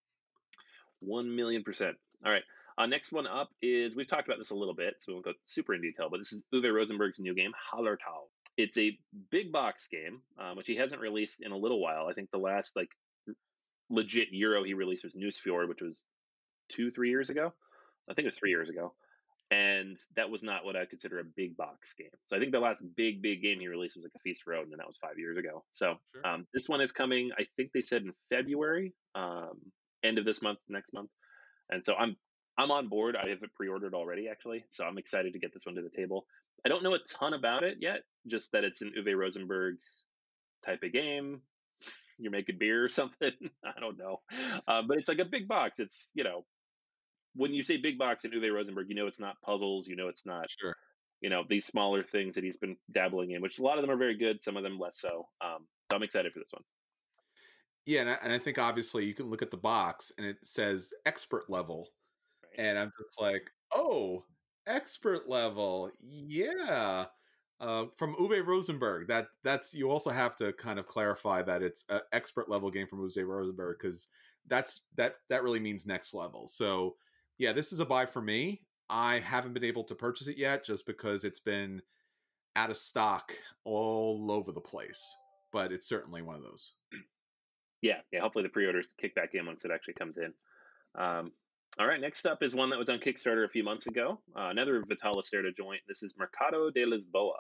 [SPEAKER 4] 1,000,000%. All right. Next one up is we've talked about this a little bit, so we won't go super in detail, but this is Uwe Rosenberg's new game, Hallertau. It's a big box game, which he hasn't released in a little while. I think the last like legit Euro he released was Newsfjord, which was 2, 3 years ago. I think it was 3 years ago. And that was not what I consider a big box game. So I think the last big game he released was like a Feast Road, and that was 5 years ago. So
[SPEAKER 3] Sure.
[SPEAKER 4] this one is coming. I think they said in February, end of this month, next month. And so I'm on board. I have it pre-ordered already, actually. So I'm excited to get this one to the table. I don't know a ton about it yet, just that it's an Uwe Rosenberg type of game. You're making beer or something. I don't know, but it's like a big box. It's when you say big box in Uwe Rosenberg, it's not puzzles. It's not
[SPEAKER 3] Sure.
[SPEAKER 4] these smaller things that he's been dabbling in, which a lot of them are very good, some of them less so. So I'm excited for this one.
[SPEAKER 3] Yeah, and I think obviously you can look at the box and it says expert level.
[SPEAKER 4] Right?
[SPEAKER 3] And I'm just like, oh, expert level. Yeah. From Uwe Rosenberg. That's you also have to kind of clarify that it's an expert level game from Uwe Rosenberg, because that really means next level. So yeah, this is a buy for me. I haven't been able to purchase it yet just because it's been out of stock all over the place. But it's certainly one of those.
[SPEAKER 4] Yeah. Hopefully the pre-orders kick back in once it actually comes in. All right, next up is one that was on Kickstarter a few months ago. Another Vital Lacerda joint. This is Mercado de Lisboa.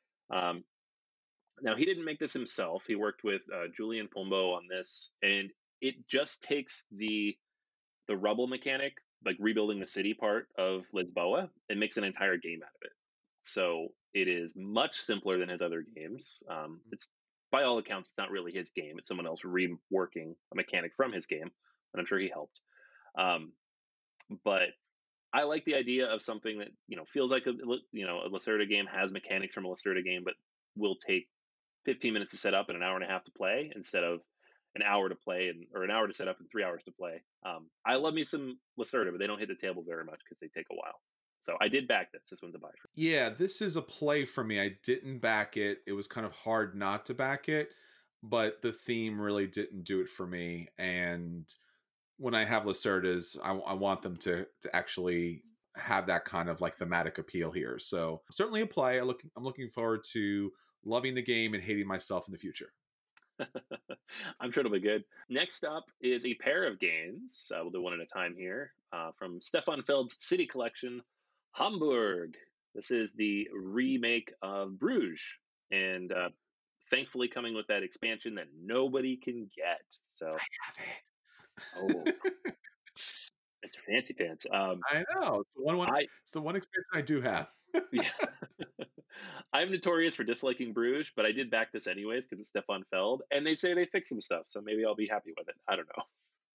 [SPEAKER 4] Now, he didn't make this himself. He worked with Julian Pombo on this, and it just takes the rubble mechanic, like rebuilding the city part of Lisboa, and makes an entire game out of it. So it is much simpler than his other games. It's by all accounts, it's not really his game. It's someone else reworking a mechanic from his game, and I'm sure he helped. But I like the idea of something that feels like a Lacerda game, has mechanics from a Lacerda game, but will take 15 minutes to set up and an hour and a half to play instead of an hour to play or an hour to set up and 3 hours to play. I love me some Lacerda, but they don't hit the table very much because they take a while. So I did back this. This one's a buy for me.
[SPEAKER 3] Yeah, this is a play for me. I didn't back it. It was kind of hard not to back it, but the theme really didn't do it for me. And when I have Lacerdas, I want them to actually have that kind of like thematic appeal here. So certainly a play. I'm looking forward to loving the game and hating myself in the future.
[SPEAKER 4] I'm sure it'll be good. Next up is a pair of games. We'll do one at a time here. From Stefan Feld's City Collection, Hamburg. This is the remake of Bruges, and thankfully coming with that expansion that nobody can get. So,
[SPEAKER 3] I
[SPEAKER 4] oh,
[SPEAKER 3] have it.
[SPEAKER 4] Mr. Fancy Pants.
[SPEAKER 3] I know. It's the one expansion I do have.
[SPEAKER 4] Yeah. I'm notorious for disliking Bruges, but I did back this anyways because it's Stefan Feld, and they say they fix some stuff, so maybe I'll be happy with it. I don't know.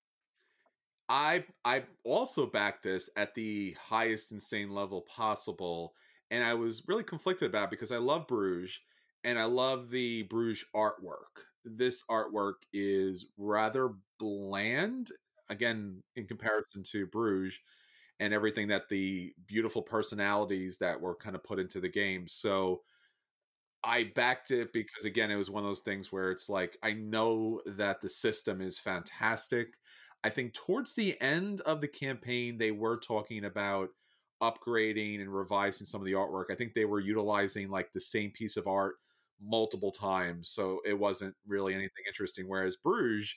[SPEAKER 3] I also backed this at the highest insane level possible, and I was really conflicted about it because I love Bruges and I love the Bruges artwork. This artwork is rather bland, again, in comparison to Bruges and everything that the beautiful personalities that were kind of put into the game. So I backed it because, again, it was one of those things where it's like, I know that the system is fantastic. I think towards the end of the campaign, they were talking about upgrading and revising some of the artwork. I think they were utilizing like the same piece of art multiple times. So it wasn't really anything interesting. Whereas Bruges,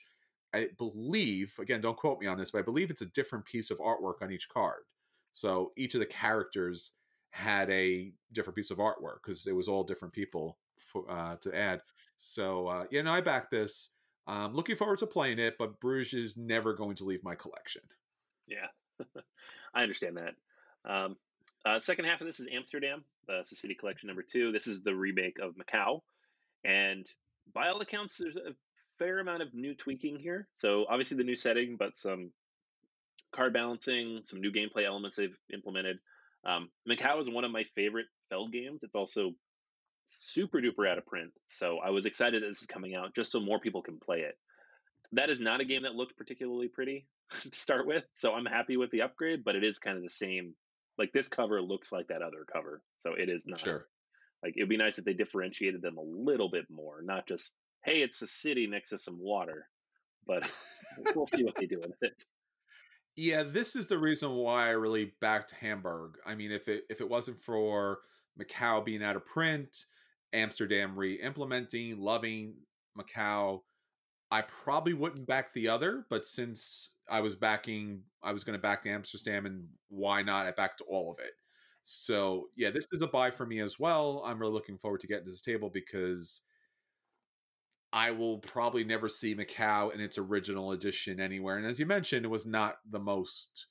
[SPEAKER 3] I believe, again, don't quote me on this, but I believe it's a different piece of artwork on each card. So each of the characters had a different piece of artwork because it was all different people to add. So yeah, no, I back this. Looking forward to playing it, but Bruges is never going to leave my collection.
[SPEAKER 4] Yeah, I understand that. Second half of this is Amsterdam, the City Collection #2. This is the remake of Macau, and by all accounts, there's a fair amount of new tweaking here. So obviously the new setting, but some card balancing, some new gameplay elements they've implemented. Macau is one of my favorite Feld games. It's also super duper out of print, so I was excited that this is coming out just so more people can play it. That is not a game that looked particularly pretty to start with, so I'm happy with the upgrade, but it is kind of the same. Like, this cover looks like that other cover, so it is not.
[SPEAKER 3] Sure.
[SPEAKER 4] Like, it'd be nice if they differentiated them a little bit more, not just, hey, it's a city next to some water, but we'll see what they do with it.
[SPEAKER 3] Yeah, this is the reason why I really backed Hamburg. I mean, if it wasn't for Macau being out of print, Amsterdam re-implementing, loving Macau, I probably wouldn't back the other. But since I was going to back Amsterdam, and why not? I backed all of it. So yeah, this is a buy for me as well. I'm really looking forward to getting to this table because I will probably never see Macau in its original edition anywhere. And as you mentioned, it was not the most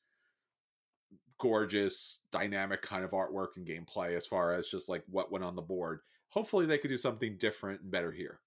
[SPEAKER 3] gorgeous, dynamic kind of artwork and gameplay as far as just like what went on the board. Hopefully they could do something different and better here.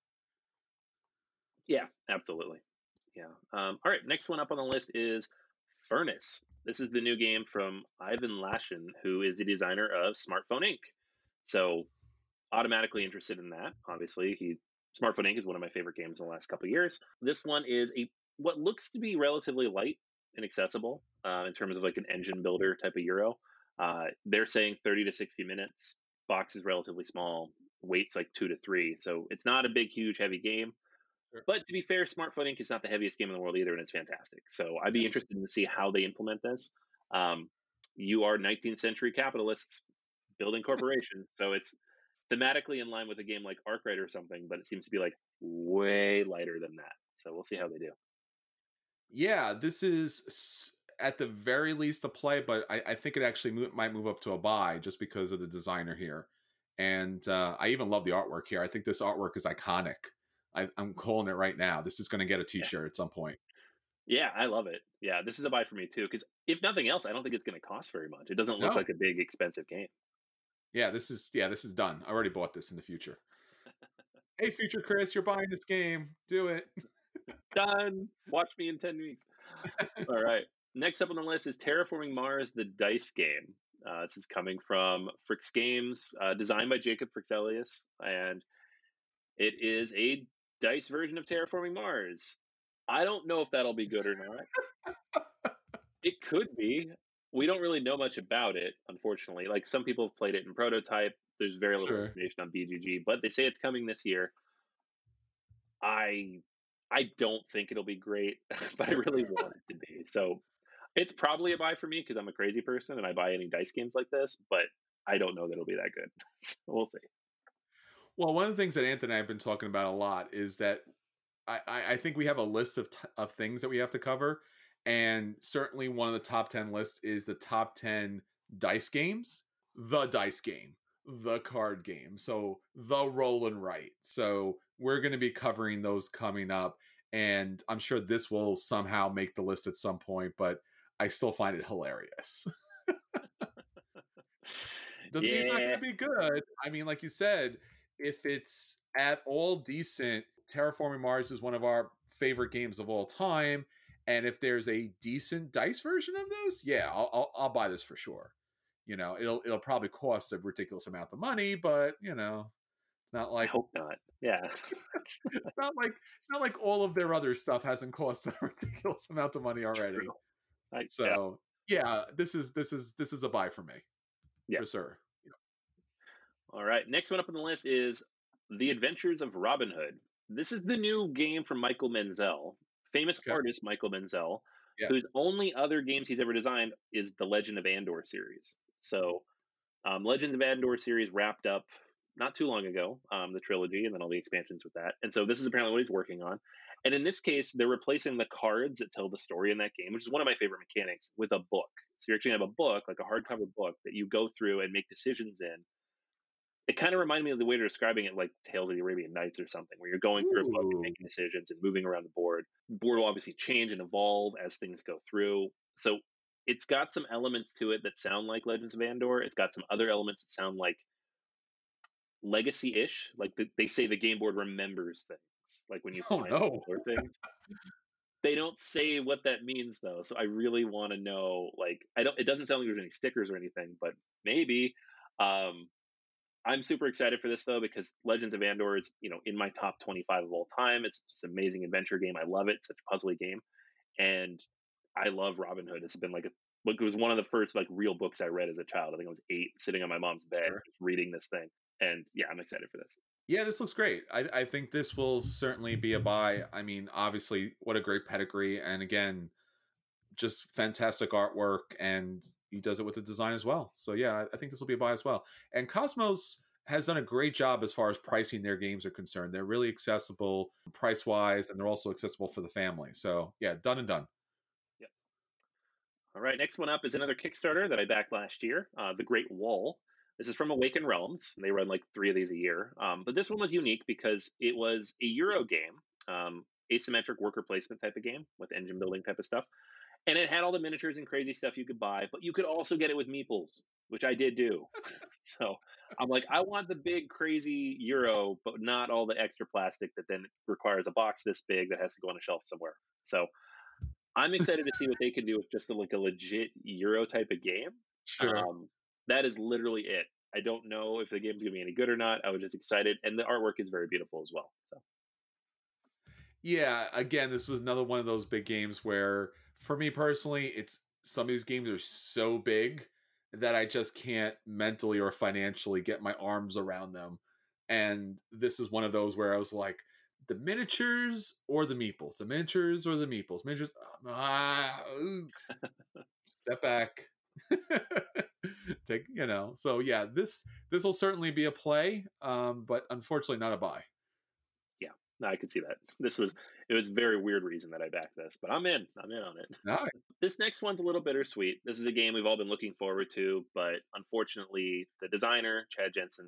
[SPEAKER 4] Yeah, absolutely. Yeah. All right, next one up on the list is Furnace. This is the new game from Ivan Lashin, who is the designer of Smartphone Inc. So automatically interested in that. Obviously, Smartphone Inc. is one of my favorite games in the last couple of years. This one is what looks to be relatively light and accessible in terms of like an engine builder type of Euro. They're saying 30 to 60 minutes. Box is relatively small. Weight's like 2 to 3. So it's not a big, huge, heavy game.
[SPEAKER 3] Sure.
[SPEAKER 4] But to be fair, Smartphone Inc. is not the heaviest game in the world either, and it's fantastic. So I'd be interested to see how they implement this. You are 19th century capitalists building corporations, so it's thematically in line with a game like Arkwright or something, but it seems to be like way lighter than that. So we'll see how they do.
[SPEAKER 3] Yeah, this is at the very least a play, but I think it actually might move up to a buy just because of the designer here. And I even love the artwork here. I think this artwork is iconic. I'm calling it right now. This is going to get a t-shirt at some point.
[SPEAKER 4] Yeah, I love it. Yeah, this is a buy for me too, because if nothing else, I don't think it's going to cost very much. It doesn't look like a big, expensive game.
[SPEAKER 3] Yeah, this is done. I already bought this in the future. Hey, future Chris, you're buying this game. Do it.
[SPEAKER 4] Done. Watch me in 10 weeks. All right. Next up on the list is Terraforming Mars, the dice game. This is coming from Fricks Games, designed by Jacob Frixelius, and it is a dice version of Terraforming Mars. I don't know if that'll be good or not. It could be. We don't really know much about it, unfortunately. Like, some people have played it in prototype. There's very little information on BGG, but they say it's coming this year. I don't think it'll be great, but I really want it to be. So it's probably a buy for me because I'm a crazy person and I buy any dice games like this, but I don't know that it'll be that good. So we'll see.
[SPEAKER 3] Well, one of the things that Anthony and I have been talking about a lot is that I think we have a list of things that we have to cover. And certainly one of the top 10 lists is the top 10 dice games, the dice game, the card game. So the roll and write. So we're going to be covering those coming up. And I'm sure this will somehow make the list at some point, but I still find it hilarious. Doesn't mean it's not going to be good. I mean, like you said, if it's at all decent, Terraforming Mars is one of our favorite games of all time. And if there's a decent dice version of this, yeah, I'll buy this for sure. You know, it'll probably cost a ridiculous amount of money, but you know, it's not like,
[SPEAKER 4] I hope not. Yeah,
[SPEAKER 3] it's not like all of their other stuff hasn't cost a ridiculous amount of money already. So yeah, this is a buy for me.
[SPEAKER 4] Yeah,
[SPEAKER 3] for sure.
[SPEAKER 4] Yeah. All right, next one up on the list is The Adventures of Robin Hood. This is the new game from Michael Menzel, famous artist Michael Menzel, whose only other games he's ever designed is the Legend of Andor series. So Legends of Andor series wrapped up not too long ago, the trilogy, and then all the expansions with that. And so this is apparently what he's working on. And in this case, they're replacing the cards that tell the story in that game, which is one of my favorite mechanics, with a book. So you actually have a book, like a hardcover book, that you go through and make decisions in. It kind of reminded me of the way you're describing it, like Tales of the Arabian Nights or something, where you're going through a book and
[SPEAKER 3] Ooh.
[SPEAKER 4] making decisions and moving around the board. The board will obviously change and evolve as things go through. So it's got some elements to it that sound like Legends of Andor. It's got some other elements that sound like legacy-ish. Like they say the game board remembers things, like when you
[SPEAKER 3] Oh
[SPEAKER 4] find
[SPEAKER 3] no.
[SPEAKER 4] or things. They don't say what that means though, so I really want to know. Like, I don't. It doesn't sound like there's any stickers or anything, but maybe. Um, I'm super excited for this though because Legends of Andor is, in my top 25 of all time. It's just an amazing adventure game. I love it. It's such a puzzly game, and I love Robin Hood. It's been it was one of the first like real books I read as a child. I think I was 8, sitting on my mom's bed
[SPEAKER 3] Sure.
[SPEAKER 4] reading this thing, and yeah, I'm excited for this.
[SPEAKER 3] Yeah, this looks great. I think this will certainly be a buy. I mean, obviously, what a great pedigree. And again, just fantastic artwork. And he does it with the design as well. So yeah, I think this will be a buy as well. And Cosmos has done a great job as far as pricing their games are concerned. They're really accessible price wise, and they're also accessible for the family. So yeah, done and done.
[SPEAKER 4] Yep. All right, next one up is another Kickstarter that I backed last year, The Great Wall. This is from Awaken Realms. They run like 3 of these a year. But this one was unique because it was a Euro game, asymmetric worker placement type of game with engine building type of stuff. And it had all the miniatures and crazy stuff you could buy, but you could also get it with meeples, which I did do. So I'm like, I want the big crazy Euro, but not all the extra plastic that then requires a box this big that has to go on a shelf somewhere. So I'm excited to see what they can do with just like a legit Euro type of game.
[SPEAKER 3] Sure.
[SPEAKER 4] That is literally it. I don't know if the game's gonna be any good or not. I was just excited, and the artwork is very beautiful as well. So
[SPEAKER 3] Yeah, again, this was another one of those big games where, for me personally, it's some of these games are so big that I just can't mentally or financially get my arms around them. And this is one of those where I was like, the miniatures or the meeples, the miniatures or the meeples, miniatures. Step back. So yeah, this will certainly be a play, but unfortunately not a buy.
[SPEAKER 4] yeah, no, I could see that. It was a very weird reason that I backed this, but I'm in. I'm in on it.
[SPEAKER 3] All right.
[SPEAKER 4] This next one's a little bittersweet. This is a game we've all been looking forward to, but unfortunately, the designer Chad Jensen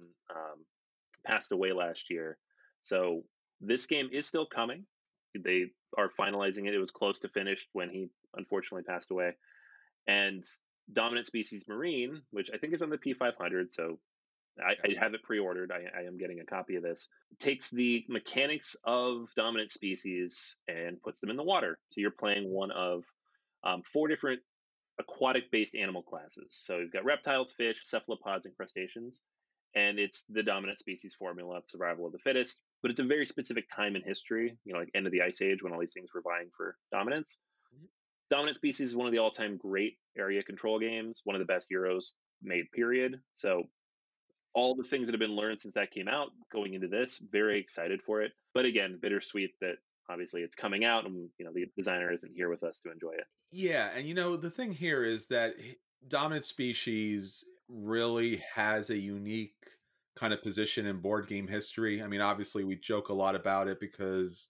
[SPEAKER 4] passed away last year. So this game is still coming. They are finalizing it. It was close to finished when he unfortunately passed away. And Dominant Species Marine, which I think is on the P500, so I have it pre-ordered. I am getting a copy of this. Takes the mechanics of Dominant Species and puts them in the water. So you're playing one of 4 different aquatic-based animal classes. So you've got reptiles, fish, cephalopods, and crustaceans. And it's the Dominant Species formula of survival of the fittest. But it's a very specific time in history, like end of the Ice Age when all these things were vying for dominance. Dominant Species is one of the all-time great area control games, one of the best Euros made, period. So all the things that have been learned since that came out going into this, very excited for it. But again, bittersweet that obviously it's coming out and the designer isn't here with us to enjoy it.
[SPEAKER 3] Yeah, and the thing here is that Dominant Species really has a unique kind of position in board game history. I mean, obviously we joke a lot about it because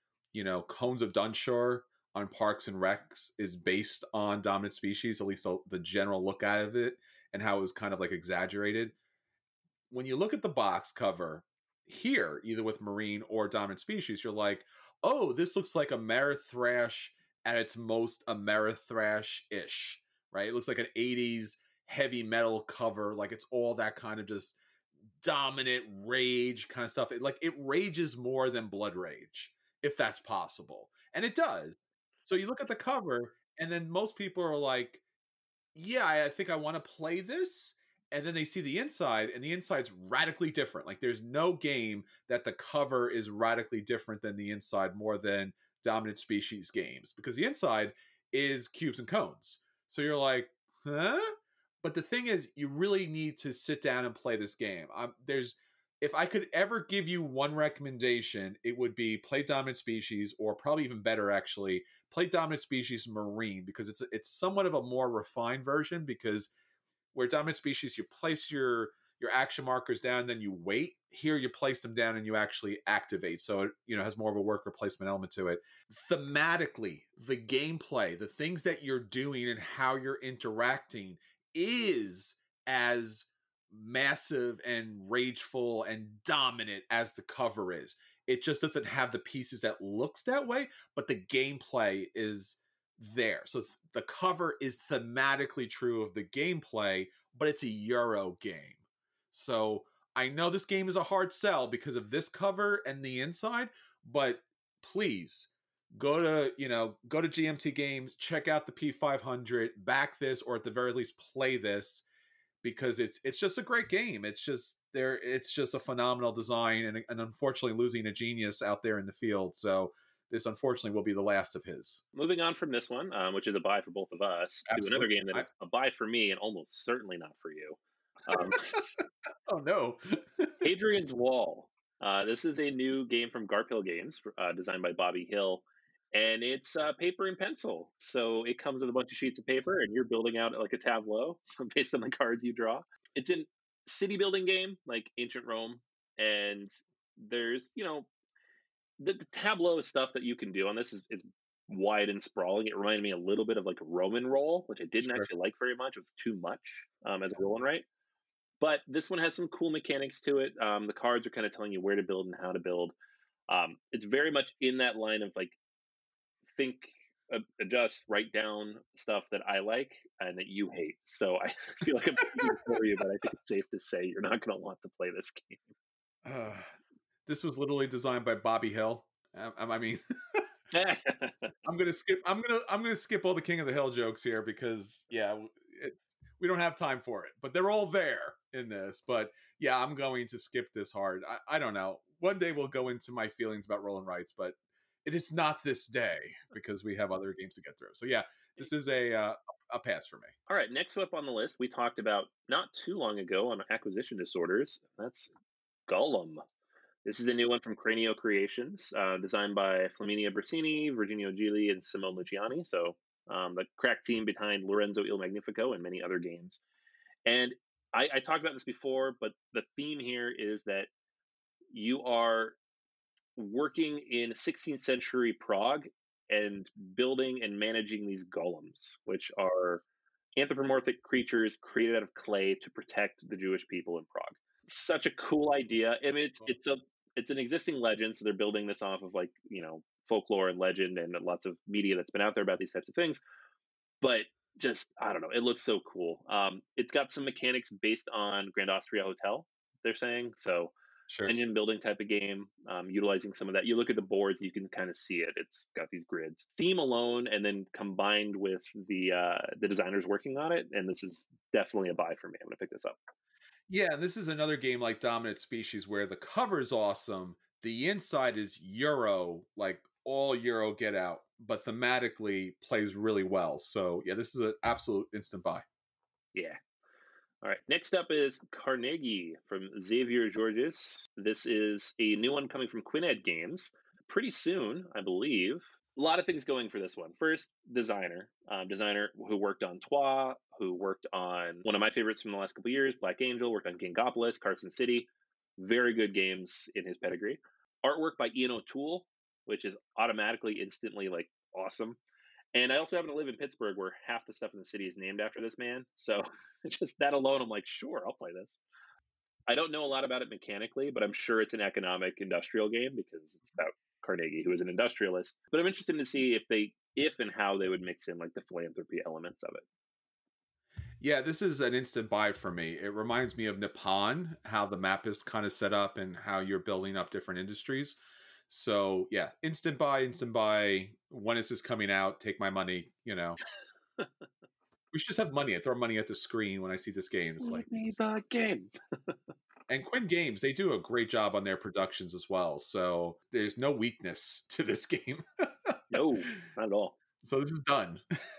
[SPEAKER 3] Cones of Dunshore on Parks and Recs is based on Dominant Species, at least the general look out of it and how it was kind of like exaggerated. When you look at the box cover here, either with Marine or Dominant Species, you're like, oh, this looks like Amerithrash at its most Amerithrash-ish, right? It looks like an 80s heavy metal cover, like it's all that kind of just dominant rage kind of stuff. It rages more than Blood Rage, if that's possible. And it does. So you look at the cover, and then most people are like, yeah, I think I want to play this. And then they see the inside, and the inside's radically different. Like, there's no game that the cover is radically different than the inside more than Dominant Species games, because the inside is cubes and cones. So you're like, huh? But the thing is, you really need to sit down and play this game. If I could ever give you one recommendation, it would be play Dominant Species, or probably even better, actually, play Dominant Species Marine, because it's somewhat of a more refined version, because where Dominant Species, you place your your action markers down, then you wait. Here you place them down and you actually activate. So it, has more of a worker placement element to it. Thematically, the gameplay, the things that you're doing and how you're interacting is as massive and rageful and dominant as the cover is. It just doesn't have the pieces that looks that way, but the gameplay is there. So the cover is thematically true of the gameplay, but it's a Euro game. So I know this game is a hard sell because of this cover and the inside, but please go to GMT Games, check out the P500, back this, or at the very least play this, because it's just a great game. It's just a phenomenal design, and unfortunately losing a genius out there in the field. So this unfortunately will be the last of his. Moving on from this one, which is a buy for both of us, to another game that is a buy for me and almost certainly not for you. Oh no. Hadrian's Wall. This is a new game from Garphill Games, designed by Bobby Hill, and it's paper and pencil. So it comes with a bunch of sheets of paper, and you're building out like a tableau based on the cards you draw. It's a city building game like ancient Rome, and there's the tableau stuff that you can do on this is wide and sprawling. It reminded me a little bit of like Roman Roll, which I didn't actually like very much. It was too much as a roll and write. But this one has some cool mechanics to it. The cards are kind of telling you where to build and how to build. It's very much in that line of like think, adjust, write down stuff that I like and that you hate. So I feel like I'm speaking for you, but I think it's safe to say you're not going to want to play this game. This was literally designed by Bobby Hill. I mean, I'm gonna skip all the King of the Hill jokes here because we don't have time for it. But they're all there in this. But yeah, I'm going to skip this hard. I don't know. One day we'll go into my feelings about roll and writes, but it is not this day because we have other games to get through. So yeah, this is a pass for me. All right, next up on the list, we talked about not too long ago on acquisition disorders. That's Gollum. This is a new one from Cranio Creations, designed by Flaminia Bersini, Virginio Gili, and Simone Luciani. So the crack team behind Lorenzo Il Magnifico and many other games. And I talked about this before, but the theme here is that you are working in 16th century Prague and building and managing these golems, which are anthropomorphic creatures created out of clay to protect the Jewish people in Prague. Such a cool idea. I mean, it's an existing legend, so they're building this off of like folklore and legend and lots of media that's been out there about these types of things. But just I don't know, it looks so cool. It's got some mechanics based on Grand Austria Hotel, they're saying. So engine building type of game, utilizing some of that. You look at the boards, you can kind of see it. It's got these grids. Theme alone, and then combined with the designers working on it, and this is definitely a buy for me. I'm gonna pick this up. Yeah, and this is another game like Dominant Species where the cover's awesome. The inside is Euro, like all Euro get out, but thematically plays really well. So yeah, this is an absolute instant buy. Yeah. All right. Next up is Carnegie from Xavier Georges. This is a new one coming from Quined Games. Pretty soon, I believe. A lot of things going for this one. First, designer who worked on Troyes, who worked on one of my favorites from the last couple of years, Black Angel, worked on Kingopolis, Carson City. Very good games in his pedigree. Artwork by Ian O'Toole, which is automatically, instantly like awesome. And I also happen to live in Pittsburgh, where half the stuff in the city is named after this man. So just that alone, I'm like, sure, I'll play this. I don't know a lot about it mechanically, but I'm sure it's an economic industrial game because it's about Carnegie, who is an industrialist. But I'm interested to see if and how they would mix in like the philanthropy elements of it. Yeah, this is an instant buy for me. It reminds me of Nippon, how the map is kind of set up and how you're building up different industries. So yeah, instant buy. When is this coming out? Take my money, We should just have money. I throw money at the screen when I see this game. It's like the game. And Quinn Games, they do a great job on their productions as well. So there's no weakness to this game. No, not at all. So this is done.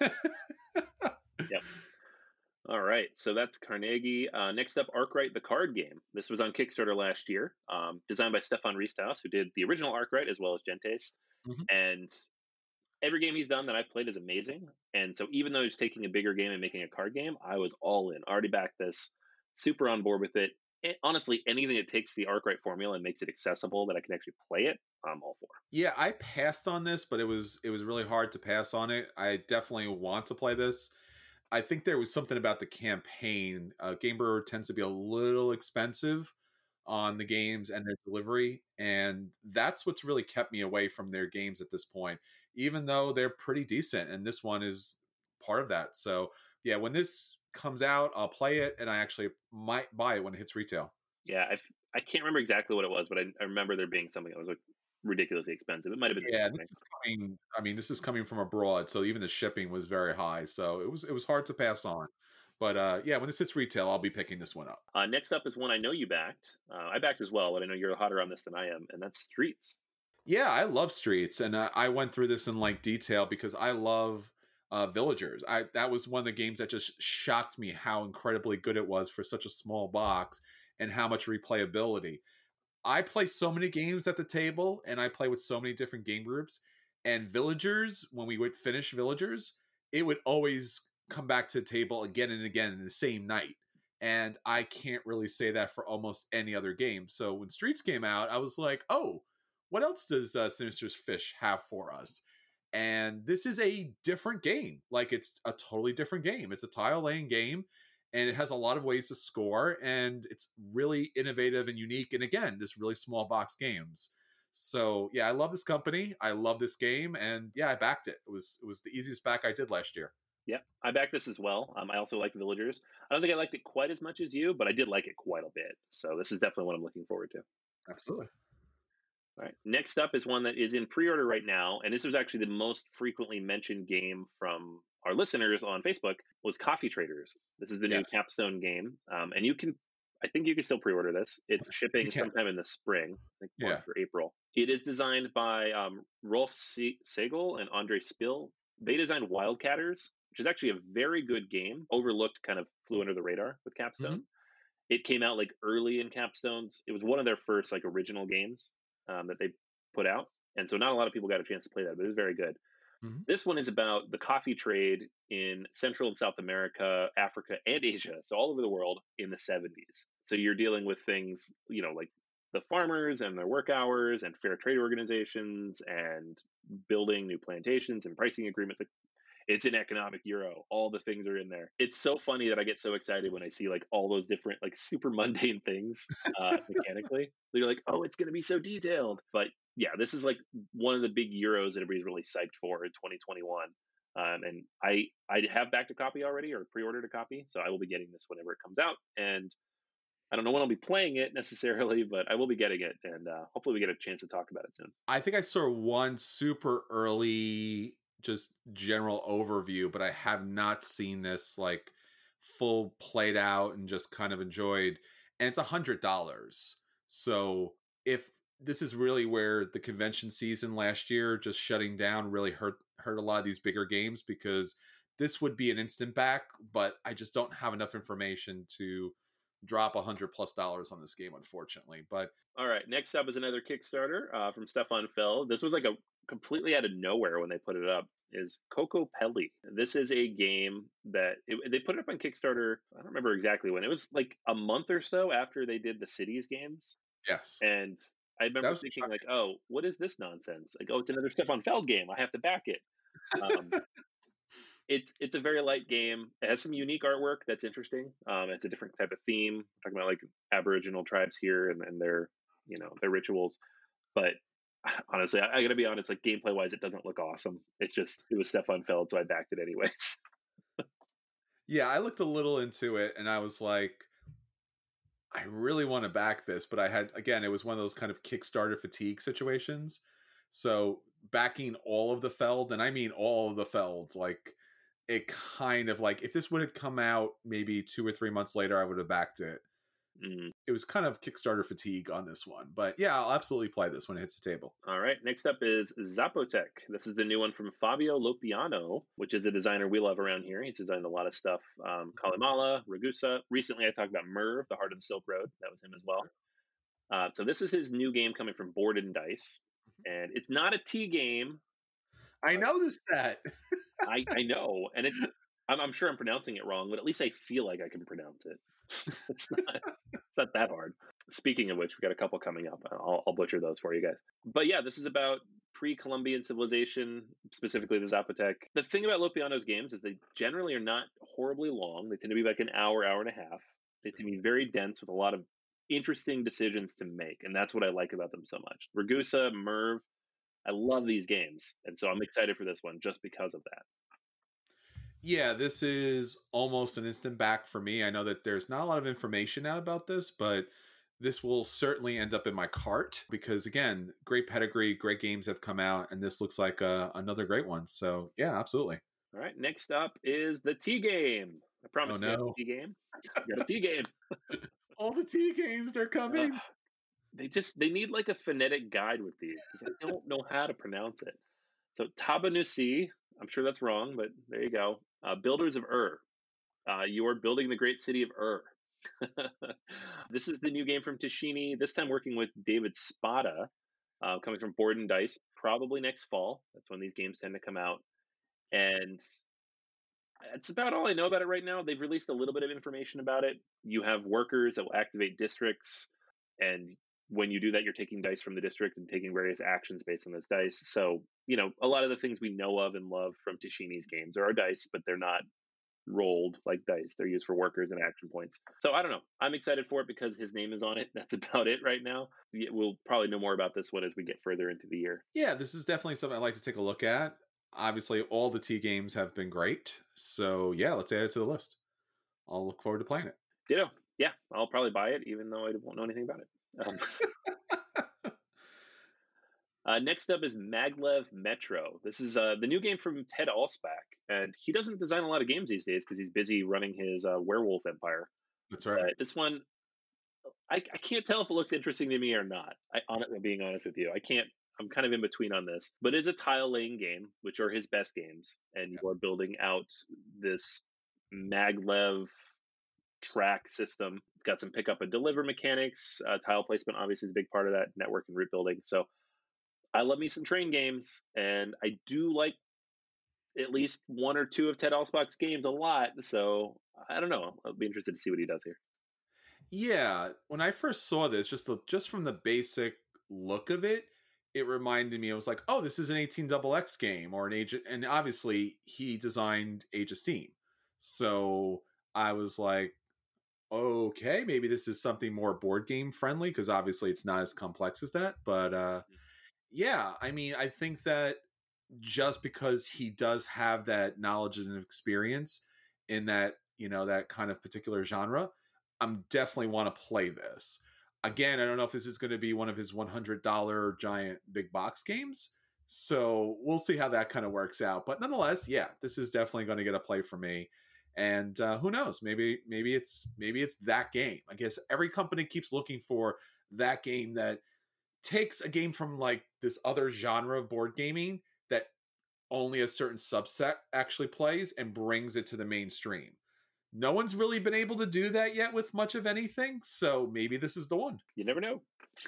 [SPEAKER 3] Yep. All right. So that's Carnegie. Next up, Arkwright, the card game. This was on Kickstarter last year. Designed by Stefan Riesthaus, who did the original Arkwright as well as Gentes. Mm-hmm. And every game he's done that I've played is amazing. And so even though he's taking a bigger game and making a card game, I was all in. Already backed this. Super on board with it.
[SPEAKER 4] honestly, anything that takes the Arkwright formula and makes it accessible that I can actually play it, I'm all for.
[SPEAKER 3] Yeah, I passed on this, but it was really hard to pass on it. I definitely want to play this. I think there was something about the campaign. Game Brewer tends to be a little expensive on the games and their delivery, and that's what's really kept me away from their games at this point, even though they're pretty decent, and this one is part of that. So, yeah, when this comes out, I'll play it, and I actually might buy it when it hits retail.
[SPEAKER 4] Yeah, I can't remember exactly what it was, but I remember there being something that was like ridiculously expensive. It might have been
[SPEAKER 3] Yeah,
[SPEAKER 4] shipping.
[SPEAKER 3] this is coming. I mean, this is coming from abroad, so even the shipping was very high. So it was hard to pass on. But yeah, when this hits retail, I'll be picking this one up.
[SPEAKER 4] Next up is one I know you backed. I backed as well, but I know you're hotter on this than I am, and that's Streets.
[SPEAKER 3] Yeah, I love Streets, and I went through this in like detail because I love Villagers. That was one of the games that just shocked me how incredibly good it was for such a small box and how much replayability. I play so many games at the table, and I play with so many different game groups. And Villagers, when we would finish Villagers, it would always come back to the table again and again in the same night. And I can't really say that for almost any other game. So when Streets came out, I was like, oh, what else does Sinister's Fish have for us? And this is a different game. Like, it's a totally different game. It's a tile laying game, and it has a lot of ways to score, and it's really innovative and unique. And again, this really small box games. So yeah, I love this company. I love this game, and yeah, I backed it. It was the easiest back I did last year.
[SPEAKER 4] Yeah, I backed this as well. I also like Villagers. I don't think I liked it quite as much as you, but I did like it quite a bit. So this is definitely what I'm looking forward to.
[SPEAKER 3] Absolutely.
[SPEAKER 4] All right. Next up is one that is in pre-order right now, and this was actually the most frequently mentioned game from our listeners on Facebook was Coffee Traders. This is the new
[SPEAKER 3] Yes.
[SPEAKER 4] Capstone game, and I think you can still pre-order this. It's shipping sometime in the spring, I think March or April. It is designed by Rolf Segel and Andre Spill. They designed Wildcatters, which is actually a very good game, overlooked, kind of flew under the radar with Capstone. It came out like early in Capstone's. It was one of their first like original games that they put out, and so not a lot of people got a chance to play that, but it was very good. This one is about the coffee trade in Central and South America, Africa, and Asia, so all over the world in the 70s. So you're dealing with things, like the farmers and their work hours and fair trade organizations and building new plantations and pricing agreements. It's an economic euro. All the things are in there. It's so funny that I get so excited when I see like all those different like super mundane things mechanically. You're like, oh, it's going to be so detailed. But yeah, this is like one of the big euros that everybody's really psyched for in 2021. And I have backed a copy already or pre-ordered a copy, so I will be getting this whenever it comes out. And I don't know when I'll be playing it necessarily, but I will be getting it, and hopefully we get a chance to talk about it soon.
[SPEAKER 3] I think I saw one super early, just general overview, but I have not seen this like full played out and just kind of enjoyed. And it's $100. So if this is really where the convention season last year just shutting down really hurt a lot of these bigger games, because this would be an instant back, but I just don't have enough information to drop $100+ on this game, unfortunately. But
[SPEAKER 4] all right, next up is another Kickstarter from Stefan Feld. This was like a completely out of nowhere when they put it up. Is Coco Pelli. This is a game that they put it up on Kickstarter. I don't remember exactly when. It was like a month or so after they did the Cities games.
[SPEAKER 3] yes,
[SPEAKER 4] And I remember thinking like, oh, what is this nonsense? Like, oh, it's another Stefan Feld game. I have to back it. It's a very light game. It has some unique artwork that's interesting. It's a different type of theme. We're talking about like Aboriginal tribes here and their their rituals. But honestly, I gotta be honest, like gameplay wise, it doesn't look awesome. It was Stefan Feld, so I backed it anyways.
[SPEAKER 3] Yeah, I looked a little into it and I was like, I really want to back this, but it was one of those kind of Kickstarter fatigue situations. So backing all of the Feld, and I mean all of the Feld, like it kind of like if this would have come out maybe 2 or 3 months later, I would have backed it. It was kind of Kickstarter fatigue on this one, but yeah, I'll absolutely play this when it hits the table.
[SPEAKER 4] All right, next up is Zapotec. This is the new one from Fabio Lopiano, which is a designer we love around here. He's designed a lot of stuff, Kalimala, Ragusa. Recently, I talked about Merv, the Heart of the Silk Road. That was him as well. So this is his new game coming from Board and Dice, and it's not a T game.
[SPEAKER 3] I noticed that.
[SPEAKER 4] I know, and I'm sure I'm pronouncing it wrong, but at least I feel like I can pronounce it. It's not that hard. Speaking of which, we got a couple coming up. I'll butcher those for you guys. But yeah, this is about pre-Columbian civilization, specifically the Zapotec. The thing about Lopiano's games is they generally are not horribly long. They tend to be like an hour, hour and a half. They tend to be very dense with a lot of interesting decisions to make, and that's what I like about them so much. Ragusa, Merv, I love these games, and so I'm excited for this one just because of that.
[SPEAKER 3] Yeah, this is almost an instant back for me. I know that there's not a lot of information out about this, but this will certainly end up in my cart because, again, great pedigree, great games have come out, and this looks like another great one. So, yeah, absolutely.
[SPEAKER 4] All right, next up is the T game. I promise you,
[SPEAKER 3] no.
[SPEAKER 4] T game. You got a T game.
[SPEAKER 3] All the T games, they're coming.
[SPEAKER 4] They need like a phonetic guide with these because I don't know how to pronounce it. So Tabanusi, I'm sure that's wrong, but there you go. Builders of Ur. You are building the great city of Ur. This is the new game from Tashini, this time working with David Spada, coming from Board and Dice, probably next fall. That's when these games tend to come out. And that's about all I know about it right now. They've released a little bit of information about it. You have workers that will activate districts, and when you do that, you're taking dice from the district and taking various actions based on those dice. So, a lot of the things we know of and love from Tashini's games are dice, but they're not rolled like dice. They're used for workers and action points. So I don't know. I'm excited for it because his name is on it. That's about it right now. We'll probably know more about this one as we get further into the year.
[SPEAKER 3] Yeah, this is definitely something I'd like to take a look at. Obviously, all the T games have been great. So yeah, let's add it to the list. I'll look forward to playing it.
[SPEAKER 4] Ditto. Yeah, I'll probably buy it, even though I won't know anything about it. Next up is Maglev Metro. This is the new game from Ted Alspach, and he doesn't design a lot of games these days because he's busy running his werewolf empire.
[SPEAKER 3] That's right.
[SPEAKER 4] This one, I can't tell if it looks interesting to me or not. Being honest with you, I can't. I'm kind of in between on this, but it's a tile laying game, which are his best games, and you are building out this Maglev track system. It's got some pick up and deliver mechanics. Tile placement obviously is a big part of that, network and route building. So I love me some train games, and I do like at least one or two of Ted Alspach's games a lot. So I don't know. I'll be interested to see what he does here.
[SPEAKER 3] Yeah, when I first saw this, just from the basic look of it, it reminded me. I was like, oh, this is an 18XX game or an Age, and obviously he designed Age of Steam. So I was like, okay, maybe this is something more board game friendly because obviously it's not as complex as that. But yeah, I mean, I think that just because he does have that knowledge and experience in that, that kind of particular genre, I'm definitely want to play this. Again, I don't know if this is going to be one of his $100 giant big box games. So we'll see how that kind of works out. But nonetheless, yeah, this is definitely going to get a play for me. And who knows? Maybe it's that game. I guess every company keeps looking for that game that takes a game from like this other genre of board gaming that only a certain subset actually plays and brings it to the mainstream. No one's really been able to do that yet with much of anything, so maybe this is the one.
[SPEAKER 4] You never know.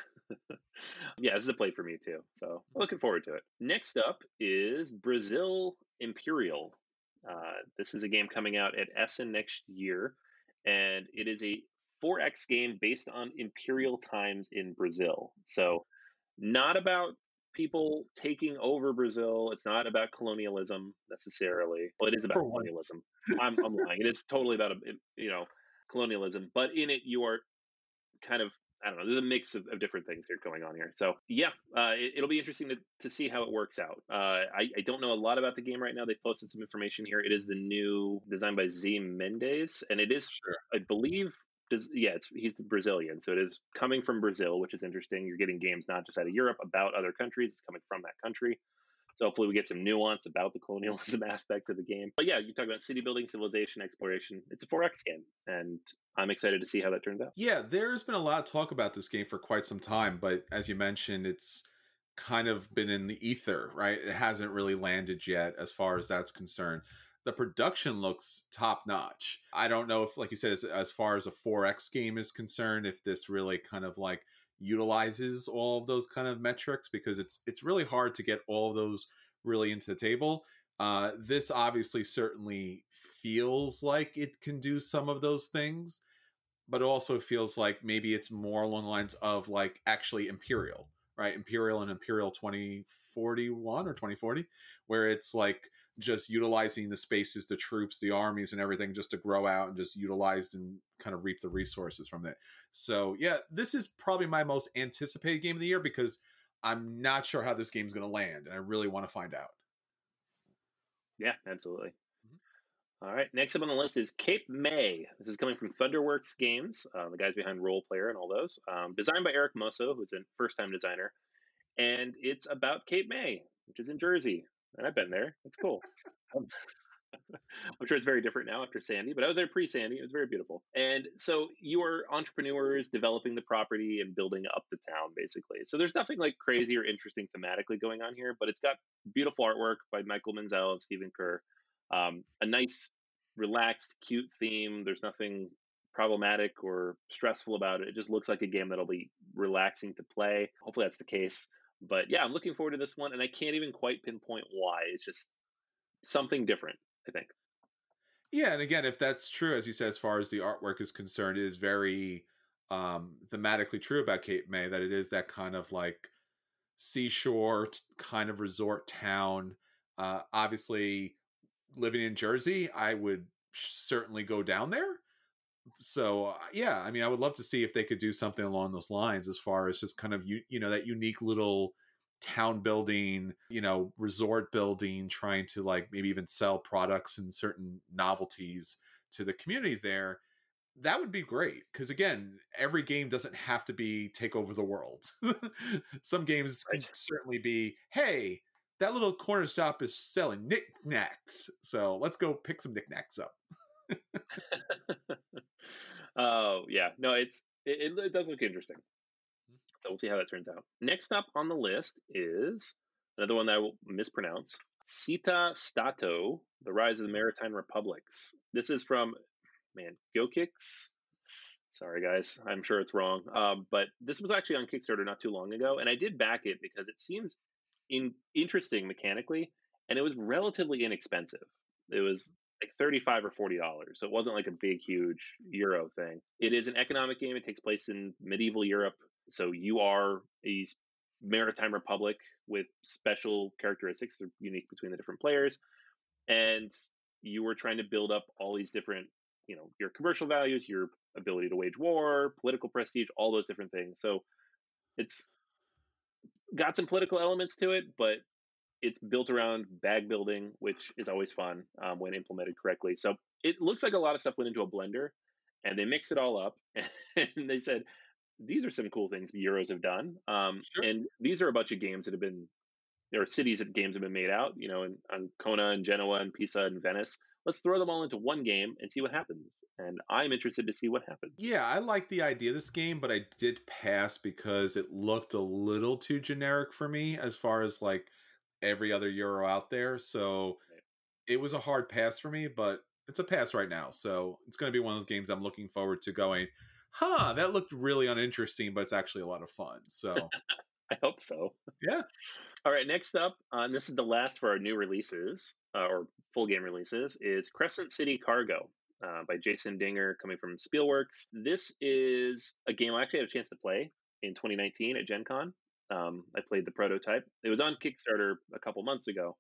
[SPEAKER 4] Yeah, this is a play for me too, so looking forward to it. Next up is Brazil Imperial. This is a game coming out at Essen next year, and it is a 4X game based on imperial times in Brazil. So not about people taking over Brazil. It's not about colonialism necessarily. Well, it is about colonialism. I'm lying. It is totally about colonialism, but in it you are kind of, I don't know, there's a mix of different things here going on here. So yeah, it'll be interesting to see how it works out. I don't know a lot about the game right now. They've posted some information here. It is the new, designed by Z Mendes, and it is, I believe, he's the Brazilian, so it is coming from Brazil, which is interesting. You're getting games not just out of Europe, about other countries. It's coming from that country. So hopefully we get some nuance about the colonialism aspects of the game. But yeah, you talk about city building, civilization, exploration. It's a 4X game, and I'm excited to see how that turns out.
[SPEAKER 3] Yeah, there's been a lot of talk about this game for quite some time, but as you mentioned, it's kind of been in the ether, right? It hasn't really landed yet as far as that's concerned. The production looks top notch. I don't know if, like you said, as far as a 4X game is concerned, if this really kind of like utilizes all of those kind of metrics, because it's really hard to get all of those really into the table. This obviously certainly feels like it can do some of those things. but it also feels like maybe it's more along the lines of like actually Imperial, right? Imperial and Imperial 2041 or 2040, where it's like just utilizing the spaces, the troops, the armies, and everything just to grow out and just utilize and kind of reap the resources from it. So yeah, this is probably my most anticipated game of the year because I'm not sure how this game's going to land, and I really want to find out.
[SPEAKER 4] Yeah, absolutely. All right, next up on the list is Cape May. This is coming from Thunderworks Games, the guys behind Role Player and all those. Designed by Eric Mosso, who's a first-time designer, and it's about Cape May, which is in Jersey, and I've been there. It's cool. I'm sure it's very different now after Sandy, but I was there pre-Sandy. It was very beautiful. And so you are entrepreneurs developing the property and building up the town, basically. So there's nothing like crazy or interesting thematically going on here, but it's got beautiful artwork by Michael Menzel and Stephen Kerr. A nice, relaxed, cute theme. There's nothing problematic or stressful about it. It just looks like a game that'll be relaxing to play. Hopefully that's the case. But yeah, I'm looking forward to this one, and I can't even quite pinpoint why. It's just something different, I think.
[SPEAKER 3] Yeah, and again, if that's true, as you said, as far as the artwork is concerned, it is very thematically true about Cape May, that it is that kind of like seashore kind of resort town. Obviously, living in Jersey, I would certainly go down there. So yeah, I mean, I would love to see if they could do something along those lines as far as just kind of you know that unique little town building, you know, resort building, trying to like maybe even sell products and certain novelties to the community there. That would be great because again, every game doesn't have to be take over the world. Some games can certainly be, hey, that little corner shop is selling knickknacks, so let's go pick some knickknacks up.
[SPEAKER 4] Oh yeah, no, it does look interesting. So we'll see how that turns out. Next up on the list is another one that I will mispronounce. Città Stato, The Rise of the Maritime Republics. This is from, GoKicks. Sorry, guys. I'm sure it's wrong. But this was actually on Kickstarter not too long ago. And I did back it because it seems interesting mechanically. And it was relatively inexpensive. It was like $35 or $40. So it wasn't like a big, huge Euro thing. It is an economic game. It takes place in medieval Europe. So you are a maritime republic with special characteristics. They're unique between the different players. And you were trying to build up all these different, you know, your commercial values, your ability to wage war, political prestige, all those different things. So it's got some political elements to it, but it's built around bag building, which is always fun when implemented correctly. So it looks like a lot of stuff went into a blender and they mixed it all up and they said, these are some cool things Euros have done.
[SPEAKER 3] Sure.
[SPEAKER 4] And these are a bunch of games that have been, there are cities that games have been made out, you know, in Ancona and Genoa and Pisa and Venice. Let's throw them all into one game and see what happens. And I'm interested to see what happens.
[SPEAKER 3] Yeah, I like the idea of this game, but I did pass because it looked a little too generic for me as far as like every other Euro out there. So it was a hard pass for me, but it's a pass right now. So it's going to be one of those games I'm looking forward to going, that looked really uninteresting, but it's actually a lot of fun. So
[SPEAKER 4] I hope so.
[SPEAKER 3] Yeah.
[SPEAKER 4] All right, next up, and this is the last for our new releases, or full game releases, is Crescent City Cargo by Jason Dinger, coming from Spielworks. This is a game I actually had a chance to play in 2019 at Gen Con. I played the prototype. It was on Kickstarter a couple months ago,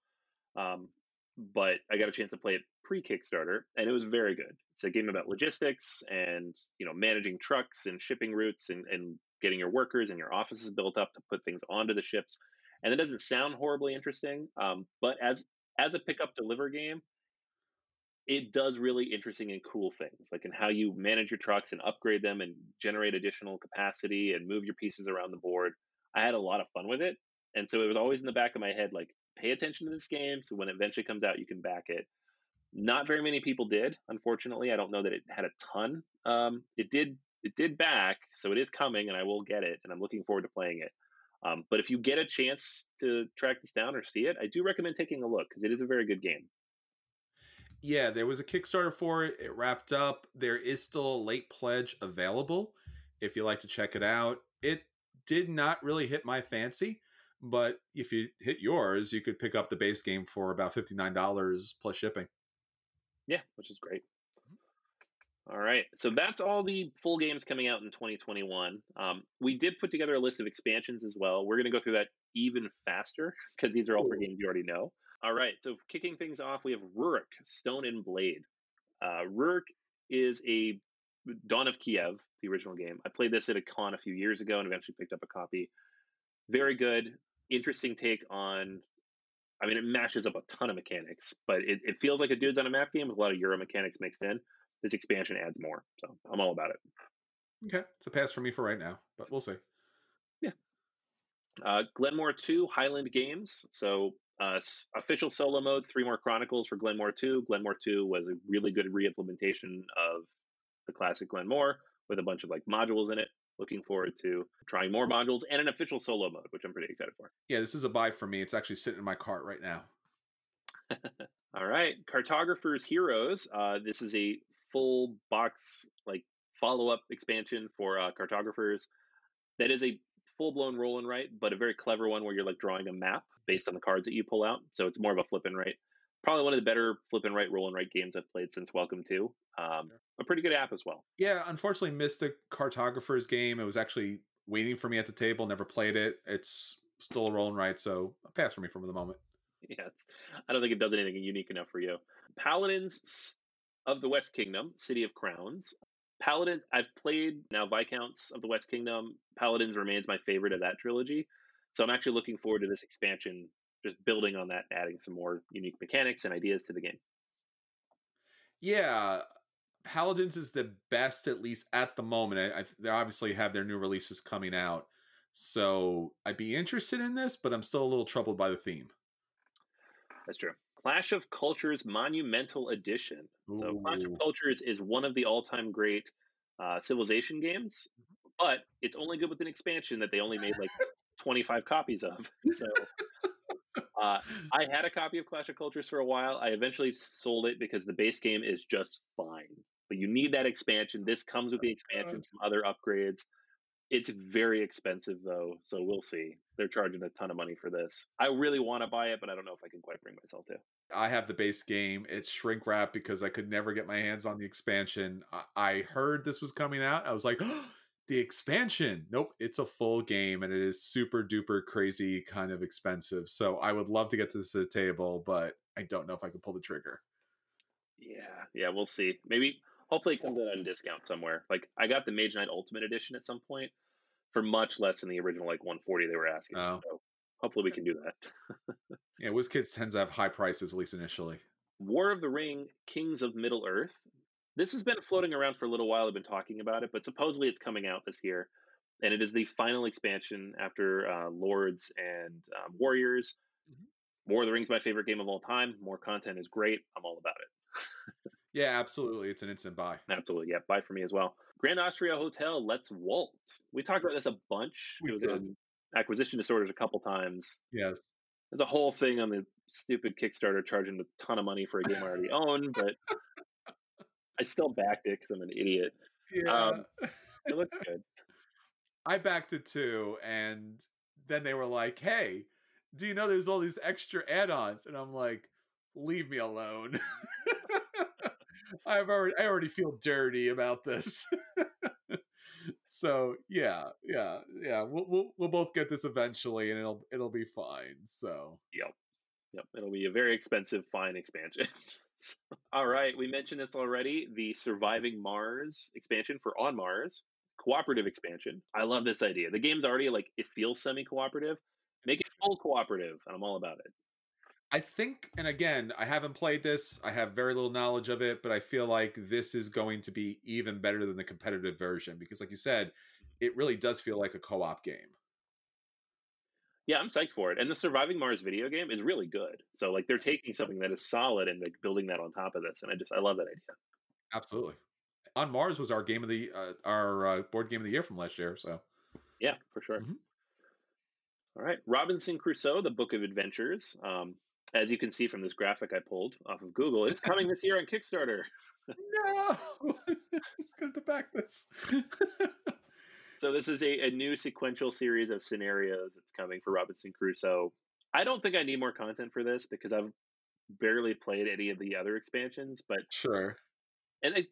[SPEAKER 4] but I got a chance to play it pre-Kickstarter, and it was very good. It's a game about logistics and, you know, managing trucks and shipping routes and getting your workers and your offices built up to put things onto the ships. And it doesn't sound horribly interesting, but as a pick up deliver game, it does really interesting and cool things, like in how you manage your trucks and upgrade them and generate additional capacity and move your pieces around the board. I had a lot of fun with it. And so it was always in the back of my head, like, pay attention to this game. So when it eventually comes out, you can back it. Not very many people did, unfortunately. I don't know that it had a ton. It did back, so it is coming and I will get it. And I'm looking forward to playing it. But if you get a chance to track this down or see it, I do recommend taking a look because it is a very good game.
[SPEAKER 3] Yeah, there was a Kickstarter for it. It wrapped up. There is still a late pledge available if you'd like to check it out. It did not really hit my fancy, but if you hit yours, you could pick up the base game for about $59 plus shipping.
[SPEAKER 4] Yeah, which is great. All right. So that's all the full games coming out in 2021. We did put together a list of expansions as well. We're going to go through that even faster because these are all for
[SPEAKER 3] Cool.
[SPEAKER 4] games you already know. All right. So kicking things off, we have Rurik, Stone and Blade. Rurik is a Dawn of Kiev, the original game. I played this at a con a few years ago and eventually picked up a copy. Very good, interesting take on. I mean, it mashes up a ton of mechanics, but it feels like a dudes on a map game with a lot of Euro mechanics mixed in. This expansion adds more, so I'm all about it.
[SPEAKER 3] Okay, it's a pass for me for right now, but we'll see.
[SPEAKER 4] Yeah. Glenmore 2, Highland Games. So official solo mode, 3 more Chronicles for Glenmore 2. Glenmore 2 was a really good re-implementation of the classic Glenmore with a bunch of like modules in it. Looking forward to trying more modules and an official solo mode, which I'm pretty excited for.
[SPEAKER 3] Yeah, this is a buy for me. It's actually sitting in my cart right now.
[SPEAKER 4] All right, Cartographer's Heroes. This is a full box like follow-up expansion for Cartographers. That is a full-blown roll and write, but a very clever one where you're like drawing a map based on the cards that you pull out. So it's more of a flip and write. Probably one of the better flip and write, roll and write games I've played since Welcome to. A pretty good app as well.
[SPEAKER 3] Yeah, unfortunately missed the Cartographer's game. It was actually waiting for me at the table. Never played it. It's still a roll and write, so a pass for me for the moment.
[SPEAKER 4] Yeah, I don't think it does anything unique enough for you. Paladins of the West Kingdom, City of Crowns. Paladin, I've played now Viscounts of the West Kingdom. Paladins remains my favorite of that trilogy. So I'm actually looking forward to this expansion, just building on that, adding some more unique mechanics and ideas to the game.
[SPEAKER 3] Yeah, Paladins is the best, at least at the moment. They obviously have their new releases coming out. So I'd be interested in this, but I'm still a little troubled by the theme.
[SPEAKER 4] That's true. Clash of Cultures Monumental Edition. So Clash of
[SPEAKER 3] Ooh.
[SPEAKER 4] Cultures is one of the all-time great Civilization games, but it's only good with an expansion that they only made like 25 copies of. So I had a copy of Clash of Cultures for a while. I eventually sold it because the base game is just fine. But you need that expansion. This comes with the expansion, some other upgrades. It's very expensive though, so we'll see. They're charging a ton of money for this. I really want to buy it, but I don't know if I can quite bring myself to.
[SPEAKER 3] I have the base game. It's shrink wrap because I could never get my hands on the expansion. I heard this was coming out. I was like, oh, the expansion. Nope, it's a full game and it is super duper crazy kind of expensive. So I would love to get this to the table, but I don't know if I can pull the trigger.
[SPEAKER 4] Yeah, we'll see. Maybe, hopefully it comes out on discount somewhere. Like, I got the Mage Knight Ultimate Edition at some point for much less than the original, like 140 they were asking.
[SPEAKER 3] Oh.
[SPEAKER 4] So hopefully we can do that.
[SPEAKER 3] Yeah, WizKids tends to have high prices, at least initially.
[SPEAKER 4] War of the Ring, Kings of Middle Earth. This has been floating around for a little while. I've been talking about it, but supposedly it's coming out this year. And it is the final expansion after Lords and Warriors. Mm-hmm. War of the Ring is my favorite game of all time. More content is great. I'm all about it.
[SPEAKER 3] Yeah, absolutely. It's an instant buy.
[SPEAKER 4] Absolutely. Yeah, buy for me as well. Grand Austria Hotel, Let's Waltz. We talked about this a bunch. It was in Acquisition Disorders a couple times.
[SPEAKER 3] Yes.
[SPEAKER 4] There's a whole thing on the stupid Kickstarter charging a ton of money for a game I already own, but I still backed it because I'm an idiot.
[SPEAKER 3] Yeah.
[SPEAKER 4] It looks good.
[SPEAKER 3] I backed it too, and then they were like, hey, do you know there's all these extra add-ons? And I'm like, leave me alone. I already feel dirty about this. So yeah. We'll both get this eventually, and it'll be fine. So
[SPEAKER 4] yep. It'll be a very expensive, fine expansion. All right, we mentioned this already. The Surviving Mars expansion for On Mars, cooperative expansion. I love this idea. The game's already like it feels semi-cooperative. Make it full cooperative, and I'm all about it.
[SPEAKER 3] I think, and again, I haven't played this. I have very little knowledge of it, but I feel like this is going to be even better than the competitive version because, like you said, it really does feel like a co-op game.
[SPEAKER 4] Yeah, I'm psyched for it. And the Surviving Mars video game is really good. So, like, they're taking something that is solid and like building that on top of this, and I love that idea.
[SPEAKER 3] Absolutely. On Mars was our game of the our board game of the year from last year. So,
[SPEAKER 4] yeah, for sure. Mm-hmm. All right, Robinson Crusoe: The Book of Adventures. As you can see from this graphic I pulled off of Google, it's coming this year on Kickstarter.
[SPEAKER 3] No, I'm going to back this.
[SPEAKER 4] So this is a new sequential series of scenarios that's coming for Robinson Crusoe. I don't think I need more content for this because I've barely played any of the other expansions, but
[SPEAKER 3] sure.
[SPEAKER 4] And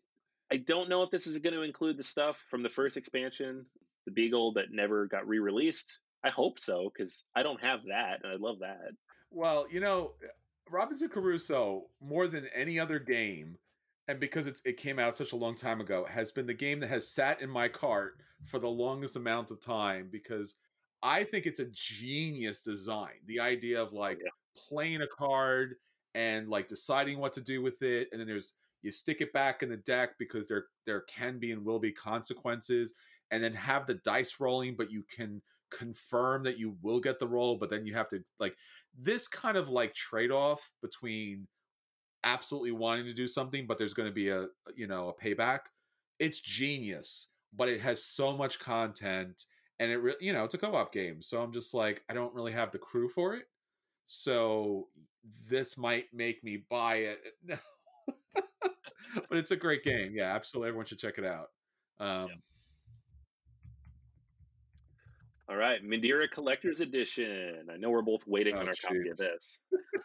[SPEAKER 4] I don't know if this is going to include the stuff from the first expansion, the Beagle that never got re-released. I hope so because I don't have that, and I love that.
[SPEAKER 3] Well, Robinson Crusoe, more than any other game, and because it came out such a long time ago, has been the game that has sat in my cart for the longest amount of time because I think it's a genius design. The idea of
[SPEAKER 4] Oh
[SPEAKER 3] like
[SPEAKER 4] yeah,
[SPEAKER 3] playing a card and like deciding what to do with it, and then you stick it back in the deck because there can be and will be consequences, and then have the dice rolling, but you can confirm that you will get the roll, but then you have to like this kind of like trade-off between absolutely wanting to do something but there's going to be a payback. It's genius, but it has so much content, and it's a co-op game, so I'm just like I don't really have the crew for it, so this might make me buy it. But it's a great game. Yeah, absolutely, everyone should check it out.
[SPEAKER 4] yeah.
[SPEAKER 3] um
[SPEAKER 4] All right, Madeira Collector's Edition. I know we're both waiting
[SPEAKER 3] oh
[SPEAKER 4] on our copy of
[SPEAKER 3] jeez.
[SPEAKER 4] this.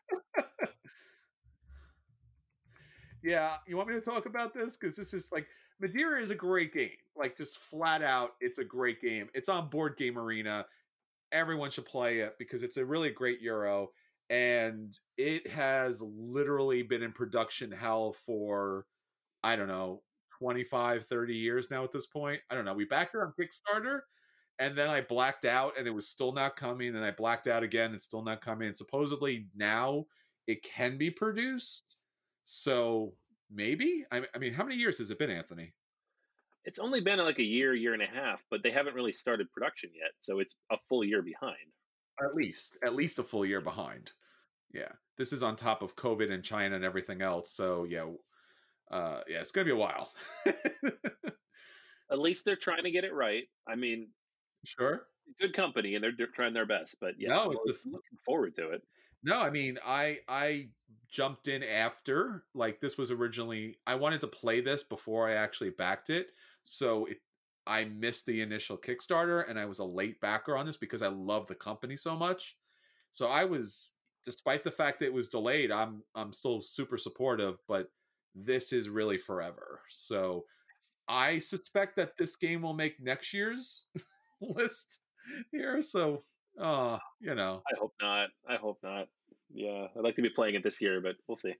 [SPEAKER 3] Yeah, you want me to talk about this? Because this is like Madeira is a great game. Like just flat out, it's a great game. It's on Board Game Arena. Everyone should play it because it's a really great Euro. And it has literally been in production hell for, I don't know, 25, 30 years now at this point. I don't know. We backed it on Kickstarter, and then I blacked out and it was still not coming. And I blacked out again, it's still not coming. And supposedly now it can be produced. So maybe. I mean, how many years has it been, Anthony?
[SPEAKER 4] It's only been like a year and a half, but they haven't really started production yet, so it's a full year behind.
[SPEAKER 3] At least a full year behind. Yeah, this is on top of COVID and China and everything else. So yeah, yeah, it's gonna be a while.
[SPEAKER 4] At least they're trying to get it right. I mean,
[SPEAKER 3] Sure.
[SPEAKER 4] good company, and they're trying their best. But yeah,
[SPEAKER 3] No,
[SPEAKER 4] I'm looking forward to it.
[SPEAKER 3] no. I mean, I jumped in after. Like this was originally, I wanted to play this before I actually backed it. So I missed the initial Kickstarter, and I was a late backer on this because I love the company so much. So I was, despite the fact that it was delayed, I'm still super supportive. But this is really forever. So I suspect that this game will make next year's list here. So, you know,
[SPEAKER 4] I hope not. I hope not. Yeah, I'd like to be playing it this year, but we'll see.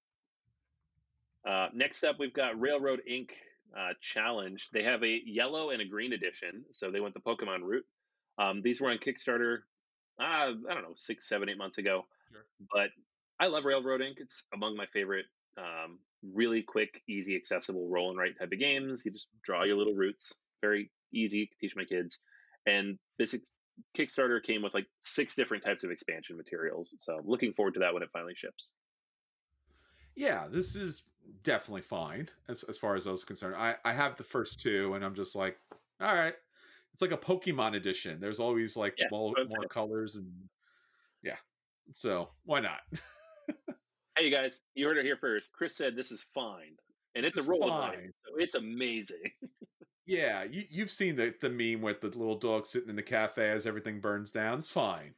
[SPEAKER 4] Next up, we've got Railroad Inc. Challenge. They have a yellow and a green edition, so they went the Pokemon route. These were on Kickstarter, I don't know, 6, 7, 8 months ago.
[SPEAKER 3] sure.
[SPEAKER 4] But I love Railroad Inc. It's among my favorite, really quick, easy, accessible roll and write type of games. You just draw your little routes. Very easy to teach my kids. And this Kickstarter came with like 6 different types of expansion materials. So looking forward to that when it finally ships.
[SPEAKER 3] Yeah, this is definitely fine as far as those are concerned. I have the first two, and I'm just like, all right. It's like a Pokemon edition. There's always like
[SPEAKER 4] Yeah,
[SPEAKER 3] more colors, and yeah. So why not?
[SPEAKER 4] hey, you guys, you heard it here first. Chris said this is fine, and
[SPEAKER 3] This
[SPEAKER 4] it's a
[SPEAKER 3] is
[SPEAKER 4] roll and write,
[SPEAKER 3] fine.
[SPEAKER 4] so it's amazing.
[SPEAKER 3] Yeah, you've seen the meme with the little dog sitting in the cafe as everything burns down. It's fine.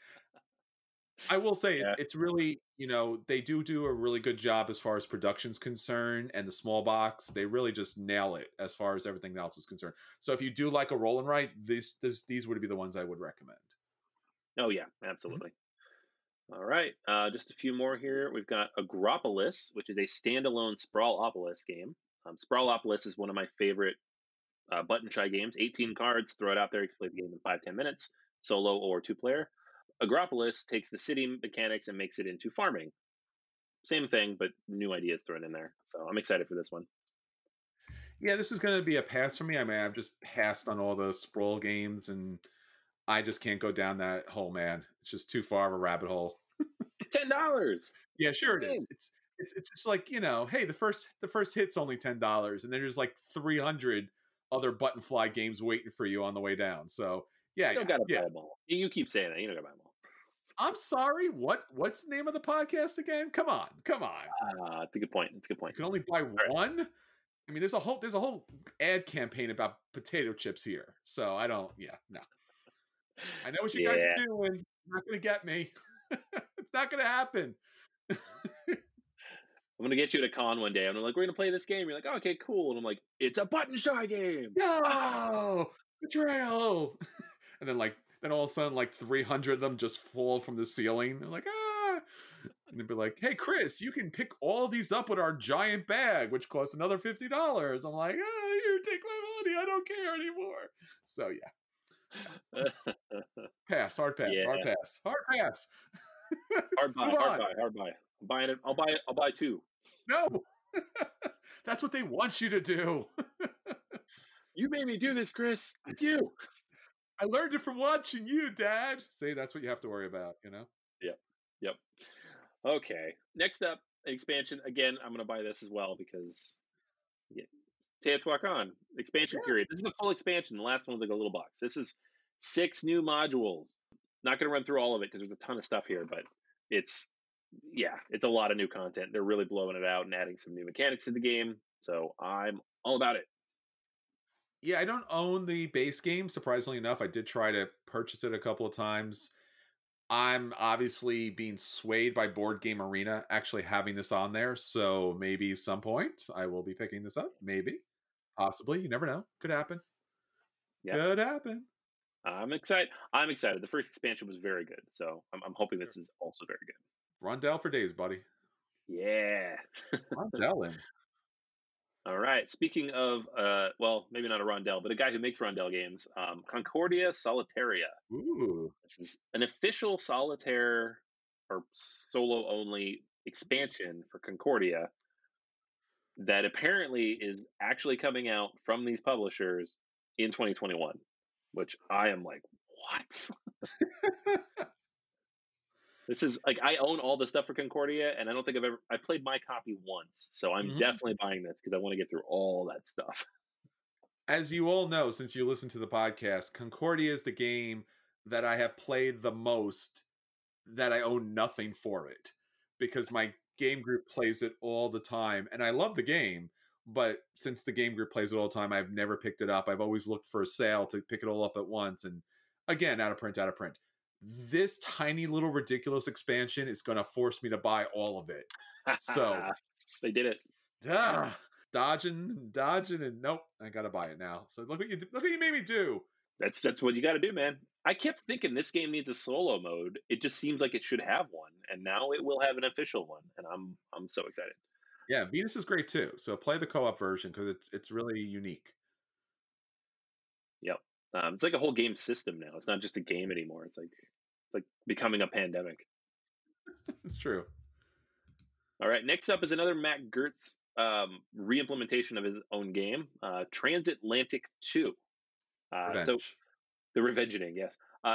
[SPEAKER 3] I will say
[SPEAKER 4] Yeah.
[SPEAKER 3] it's really, they do a really good job as far as production's concerned, and the small box, they really just nail it as far as everything else is concerned. So if you do like a roll and write, these would be the ones I would recommend.
[SPEAKER 4] Oh yeah,
[SPEAKER 3] Mhm.
[SPEAKER 4] absolutely. All right, just a few more here. We've got Agropolis, which is a standalone Sprawlopolis game. Sprawlopolis is one of my favorite button shy games. 18 cards, throw it out there. You can play the game in 5, 10 minutes, solo or 2 player. Agropolis takes the city mechanics and makes it into farming. Same thing, but new ideas thrown in there. So I'm excited for this one.
[SPEAKER 3] Yeah, this is going to be a pass for me. I mean, I've just passed on all the sprawl games, and I just can't go down that hole, man. It's just too far of a rabbit hole.
[SPEAKER 4] It's $10.
[SPEAKER 3] Yeah, sure it is.
[SPEAKER 4] Game.
[SPEAKER 3] It's just like, hey, the first hit's only $10, and then there's like 300 other button fly games waiting for you on the way down. So yeah,
[SPEAKER 4] You don't
[SPEAKER 3] yeah,
[SPEAKER 4] gotta buy
[SPEAKER 3] yeah.
[SPEAKER 4] them all. You keep saying that. You don't gotta buy them all.
[SPEAKER 3] I'm sorry. What's the name of the podcast again? Come on, come on.
[SPEAKER 4] It's a good point. It's a good
[SPEAKER 3] You
[SPEAKER 4] point.
[SPEAKER 3] can only buy
[SPEAKER 4] All right.
[SPEAKER 3] one. I mean, there's a whole ad campaign about potato chips here. So I don't. Yeah, no. I know what you guys
[SPEAKER 4] Yeah.
[SPEAKER 3] are doing. You're not gonna get me. It's not gonna happen.
[SPEAKER 4] I'm gonna get you at a con one day. And I'm like, we're gonna play this game. You're like, oh, okay, cool. And I'm like, it's a button shy game. Ah!
[SPEAKER 3] No betrayal. And then all of a sudden, like 300 of them just fall from the ceiling. They're like, ah. And they'd be like, hey, Chris, you can pick all these up with our giant bag, which costs another $50. I'm like, here, take my money. I don't care anymore. So, yeah. Pass, hard pass,
[SPEAKER 4] Yeah.
[SPEAKER 3] hard pass, hard pass.
[SPEAKER 4] Hard buy,
[SPEAKER 3] Move
[SPEAKER 4] hard
[SPEAKER 3] on.
[SPEAKER 4] buy, hard buy. I'm buying it. I'll buy two.
[SPEAKER 3] No. That's what they want you to do.
[SPEAKER 4] You made me do this, Chris. It's you.
[SPEAKER 3] I learned it from watching you, Dad. See, that's what you have to worry about, you know?
[SPEAKER 4] Yep. Okay. Next up, expansion. Again, I'm going to buy this as well because Teotihuacan expansion period. This is a full expansion. The last one's like a little box. This is 6 new modules. Not going to run through all of it because there's a ton of stuff here, but it's a lot of new content. They're really blowing it out and adding some new mechanics to the game. So I'm all about it.
[SPEAKER 3] Yeah, I don't own the base game, surprisingly enough. I did try to purchase it a couple of times. I'm obviously being swayed by Board Game Arena actually having this on there, so maybe some point I will be picking this up. Maybe. Possibly. You never know. Could happen.
[SPEAKER 4] Yeah.
[SPEAKER 3] Could happen.
[SPEAKER 4] I'm excited. The first expansion was very good, so I'm hoping this is also very good.
[SPEAKER 3] Rondell for days, buddy.
[SPEAKER 4] Yeah.
[SPEAKER 3] Rondell him.
[SPEAKER 4] All right. Speaking of, well, maybe not a Rondell, but a guy who makes Rondell games, Concordia Solitaria.
[SPEAKER 3] Ooh.
[SPEAKER 4] This is an official solitaire or solo only expansion for Concordia that apparently is actually coming out from these publishers in 2021, which I am like, what? This is like, I own all the stuff for Concordia, and I don't think I played my copy once, so I'm definitely buying this because I want to get through all that stuff.
[SPEAKER 3] As you all know, since you listen to the podcast, Concordia is the game that I have played the most that I own nothing for it, because my game group plays it all the time, and I love the game, but since the game group plays it all the time, I've never picked it up. I've always looked for a sale to pick it all up at once, and again, out of print. This tiny little ridiculous expansion is going to force me to buy all of it. So
[SPEAKER 4] they did it.
[SPEAKER 3] Dodging, and nope, I got to buy it now. So look what you made me do.
[SPEAKER 4] That's what you got to do, man. I kept thinking this game needs a solo mode. It just seems like it should have one, and now it will have an official one, and I'm so excited.
[SPEAKER 3] Yeah, Venus is great too. So play the co-op version because it's really unique.
[SPEAKER 4] Yep. It's like a whole game system now. It's not just a game anymore. It's like becoming a pandemic.
[SPEAKER 3] It's true.
[SPEAKER 4] All right. Next up is another Matt Gertz re-implementation of his own game, Transatlantic 2. So the Revengeing, yes.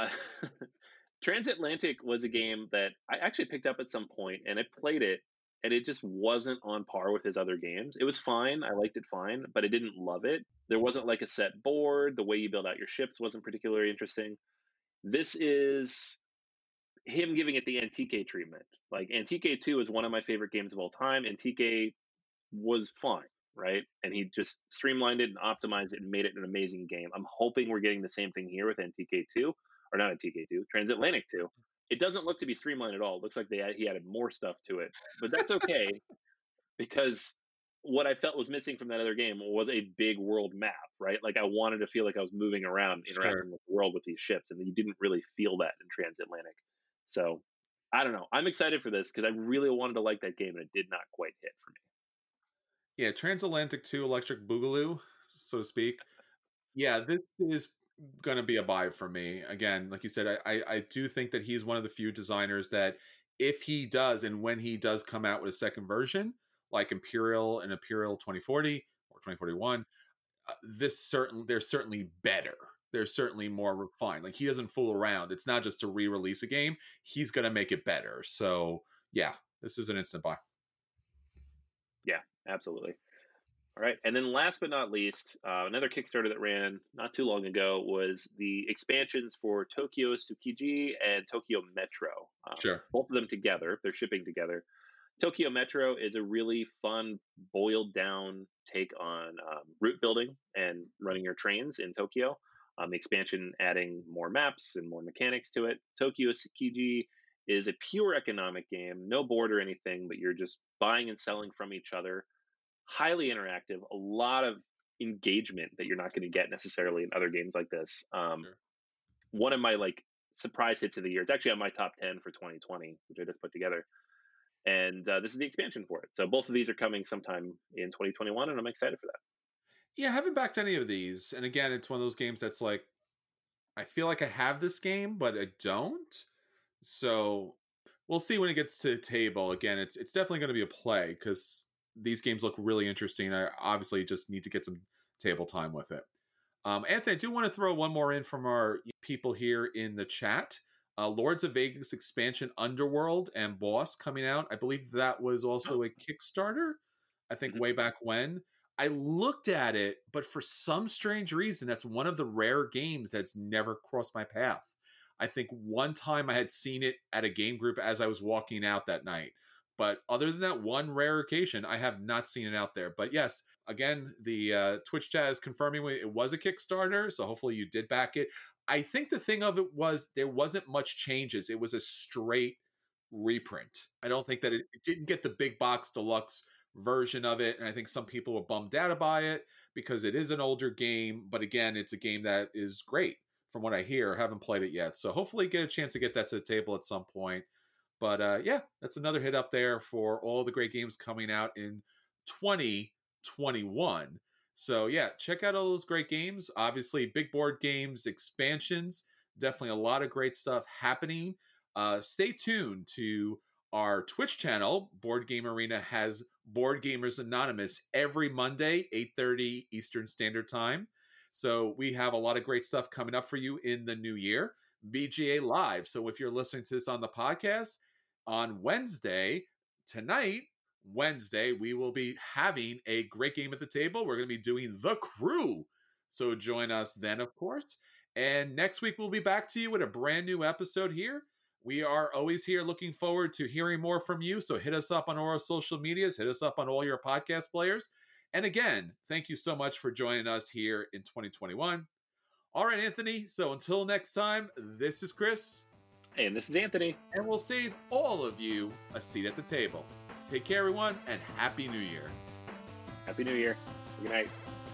[SPEAKER 4] Transatlantic was a game that I actually picked up at some point, and I played it, and it just wasn't on par with his other games. It was fine. I liked it fine, but I didn't love it. There wasn't like a set board. The way you build out your ships wasn't particularly interesting. This is him giving it the Antique treatment. Like, Antique 2 is one of my favorite games of all time. Antique was fine, right? And he just streamlined it and optimized it and made it an amazing game. I'm hoping we're getting the same thing here with Antique 2, or not Antique 2, Transatlantic 2. It doesn't look to be streamlined at all. It looks like he added more stuff to it, but that's okay because what I felt was missing from that other game was a big world map, right? Like, I wanted to feel like I was moving around, interacting with the world with these ships, and you didn't really feel that in Transatlantic. So I don't know. I'm excited for this because I really wanted to like that game, and it did not quite hit for me.
[SPEAKER 3] Yeah, Transatlantic 2 Electric Boogaloo, so to speak. Yeah, this is going to be a buy for me. Again, like you said, I do think that he's one of the few designers that if he does, and when he does come out with a second version, like Imperial and Imperial 2040 or 2041, they're certainly better. They're certainly more refined. Like, he doesn't fool around. It's not just to re-release a game. He's going to make it better. So yeah, this is an instant buy.
[SPEAKER 4] Yeah, absolutely. All right. And then last but not least, another Kickstarter that ran not too long ago was the expansions for Tokyo Tsukiji and Tokyo Metro.
[SPEAKER 3] Sure.
[SPEAKER 4] Both of them together. They're shipping together. Tokyo Metro is a really fun, boiled down take on route building and running your trains in Tokyo. The expansion adding more maps and more mechanics to it. Tokyo Tsukiji is a pure economic game, no board or anything, but you're just buying and selling from each other. Highly interactive, a lot of engagement that you're not going to get necessarily in other games like this.
[SPEAKER 3] Sure.
[SPEAKER 4] One of my like surprise hits of the year. It's actually on my top 10 for 2020, which I just put together. And this is the expansion for it. So both of these are coming sometime in 2021, and I'm excited for that.
[SPEAKER 3] Yeah, I haven't backed any of these. And again, it's one of those games that's like, I feel like I have this game, but I don't. So we'll see when it gets to the table. Again, it's definitely going to be a play because these games look really interesting. I obviously just need to get some table time with it. Anthony, I do want to throw one more in from our people here in the chat. Lords of Vegas expansion Underworld and Boss coming out. I believe that was also a Kickstarter, I think way back when. I looked at it, but for some strange reason, that's one of the rare games that's never crossed my path. I think one time I had seen it at a game group as I was walking out that night. But other than that one rare occasion, I have not seen it out there. But yes, again, the Twitch chat is confirming it was a Kickstarter, so hopefully you did back it. I think the thing of it was there wasn't much changes. It was a straight reprint. I don't think that it didn't get the big box deluxe version of it, and I think some people were bummed out by it because it is an older game. But again, it's a game that is great from what I hear. I haven't played it yet, so hopefully get a chance to get that to the table at some point. But yeah, that's another hit up there for all the great games coming out in 2021. So yeah, check out all those great games. Obviously, big board games, expansions, definitely a lot of great stuff happening. Stay tuned to our Twitch channel. Board Game Arena has Board Gamers Anonymous every Monday, 8:30 Eastern Standard Time. So we have a lot of great stuff coming up for you in the new year. BGA Live. So if you're listening to this on the podcast, on Wednesday, we will be having a great game at the table. We're going to be doing The Crew. So join us then, of course. And next week, we'll be back to you with a brand new episode here. We are always here looking forward to hearing more from you. So hit us up on all our social medias. Hit us up on all your podcast players. And again, thank you so much for joining us here in 2021. All right, Anthony. So until next time, this is Chris.
[SPEAKER 4] Hey, and this is Anthony.
[SPEAKER 3] And we'll save all of you a seat at the table. Take care, everyone, and Happy New Year.
[SPEAKER 4] Happy New Year. Good night.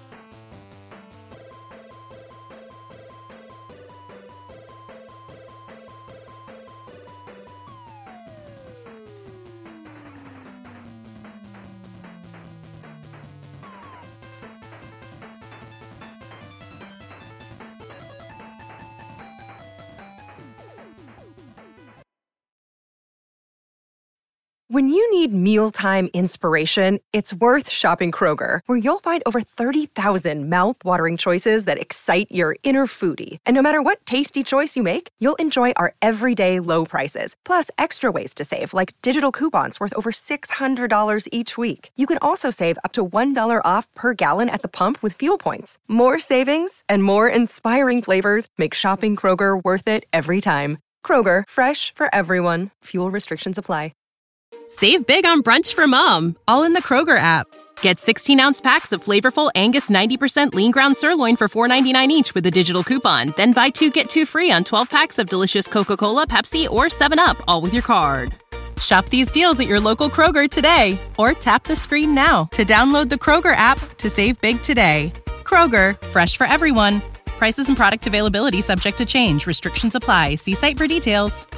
[SPEAKER 1] When you need mealtime inspiration, it's worth shopping Kroger, where you'll find over 30,000 mouth-watering choices that excite your inner foodie. And no matter what tasty choice you make, you'll enjoy our everyday low prices, plus extra ways to save, like digital coupons worth over $600 each week. You can also save up to $1 off per gallon at the pump with fuel points. More savings and more inspiring flavors make shopping Kroger worth it every time. Kroger, fresh for everyone. Fuel restrictions apply.
[SPEAKER 2] Save big on brunch for mom, all in the Kroger app. Get 16-ounce packs of flavorful Angus 90% lean ground sirloin for $4.99 each with a digital coupon. Then buy 2, get 2 free on 12 packs of delicious Coca-Cola, Pepsi, or 7-Up, all with your card. Shop these deals at your local Kroger today, or tap the screen now to download the Kroger app to save big today. Kroger, fresh for everyone. Prices and product availability subject to change. Restrictions apply. See site for details.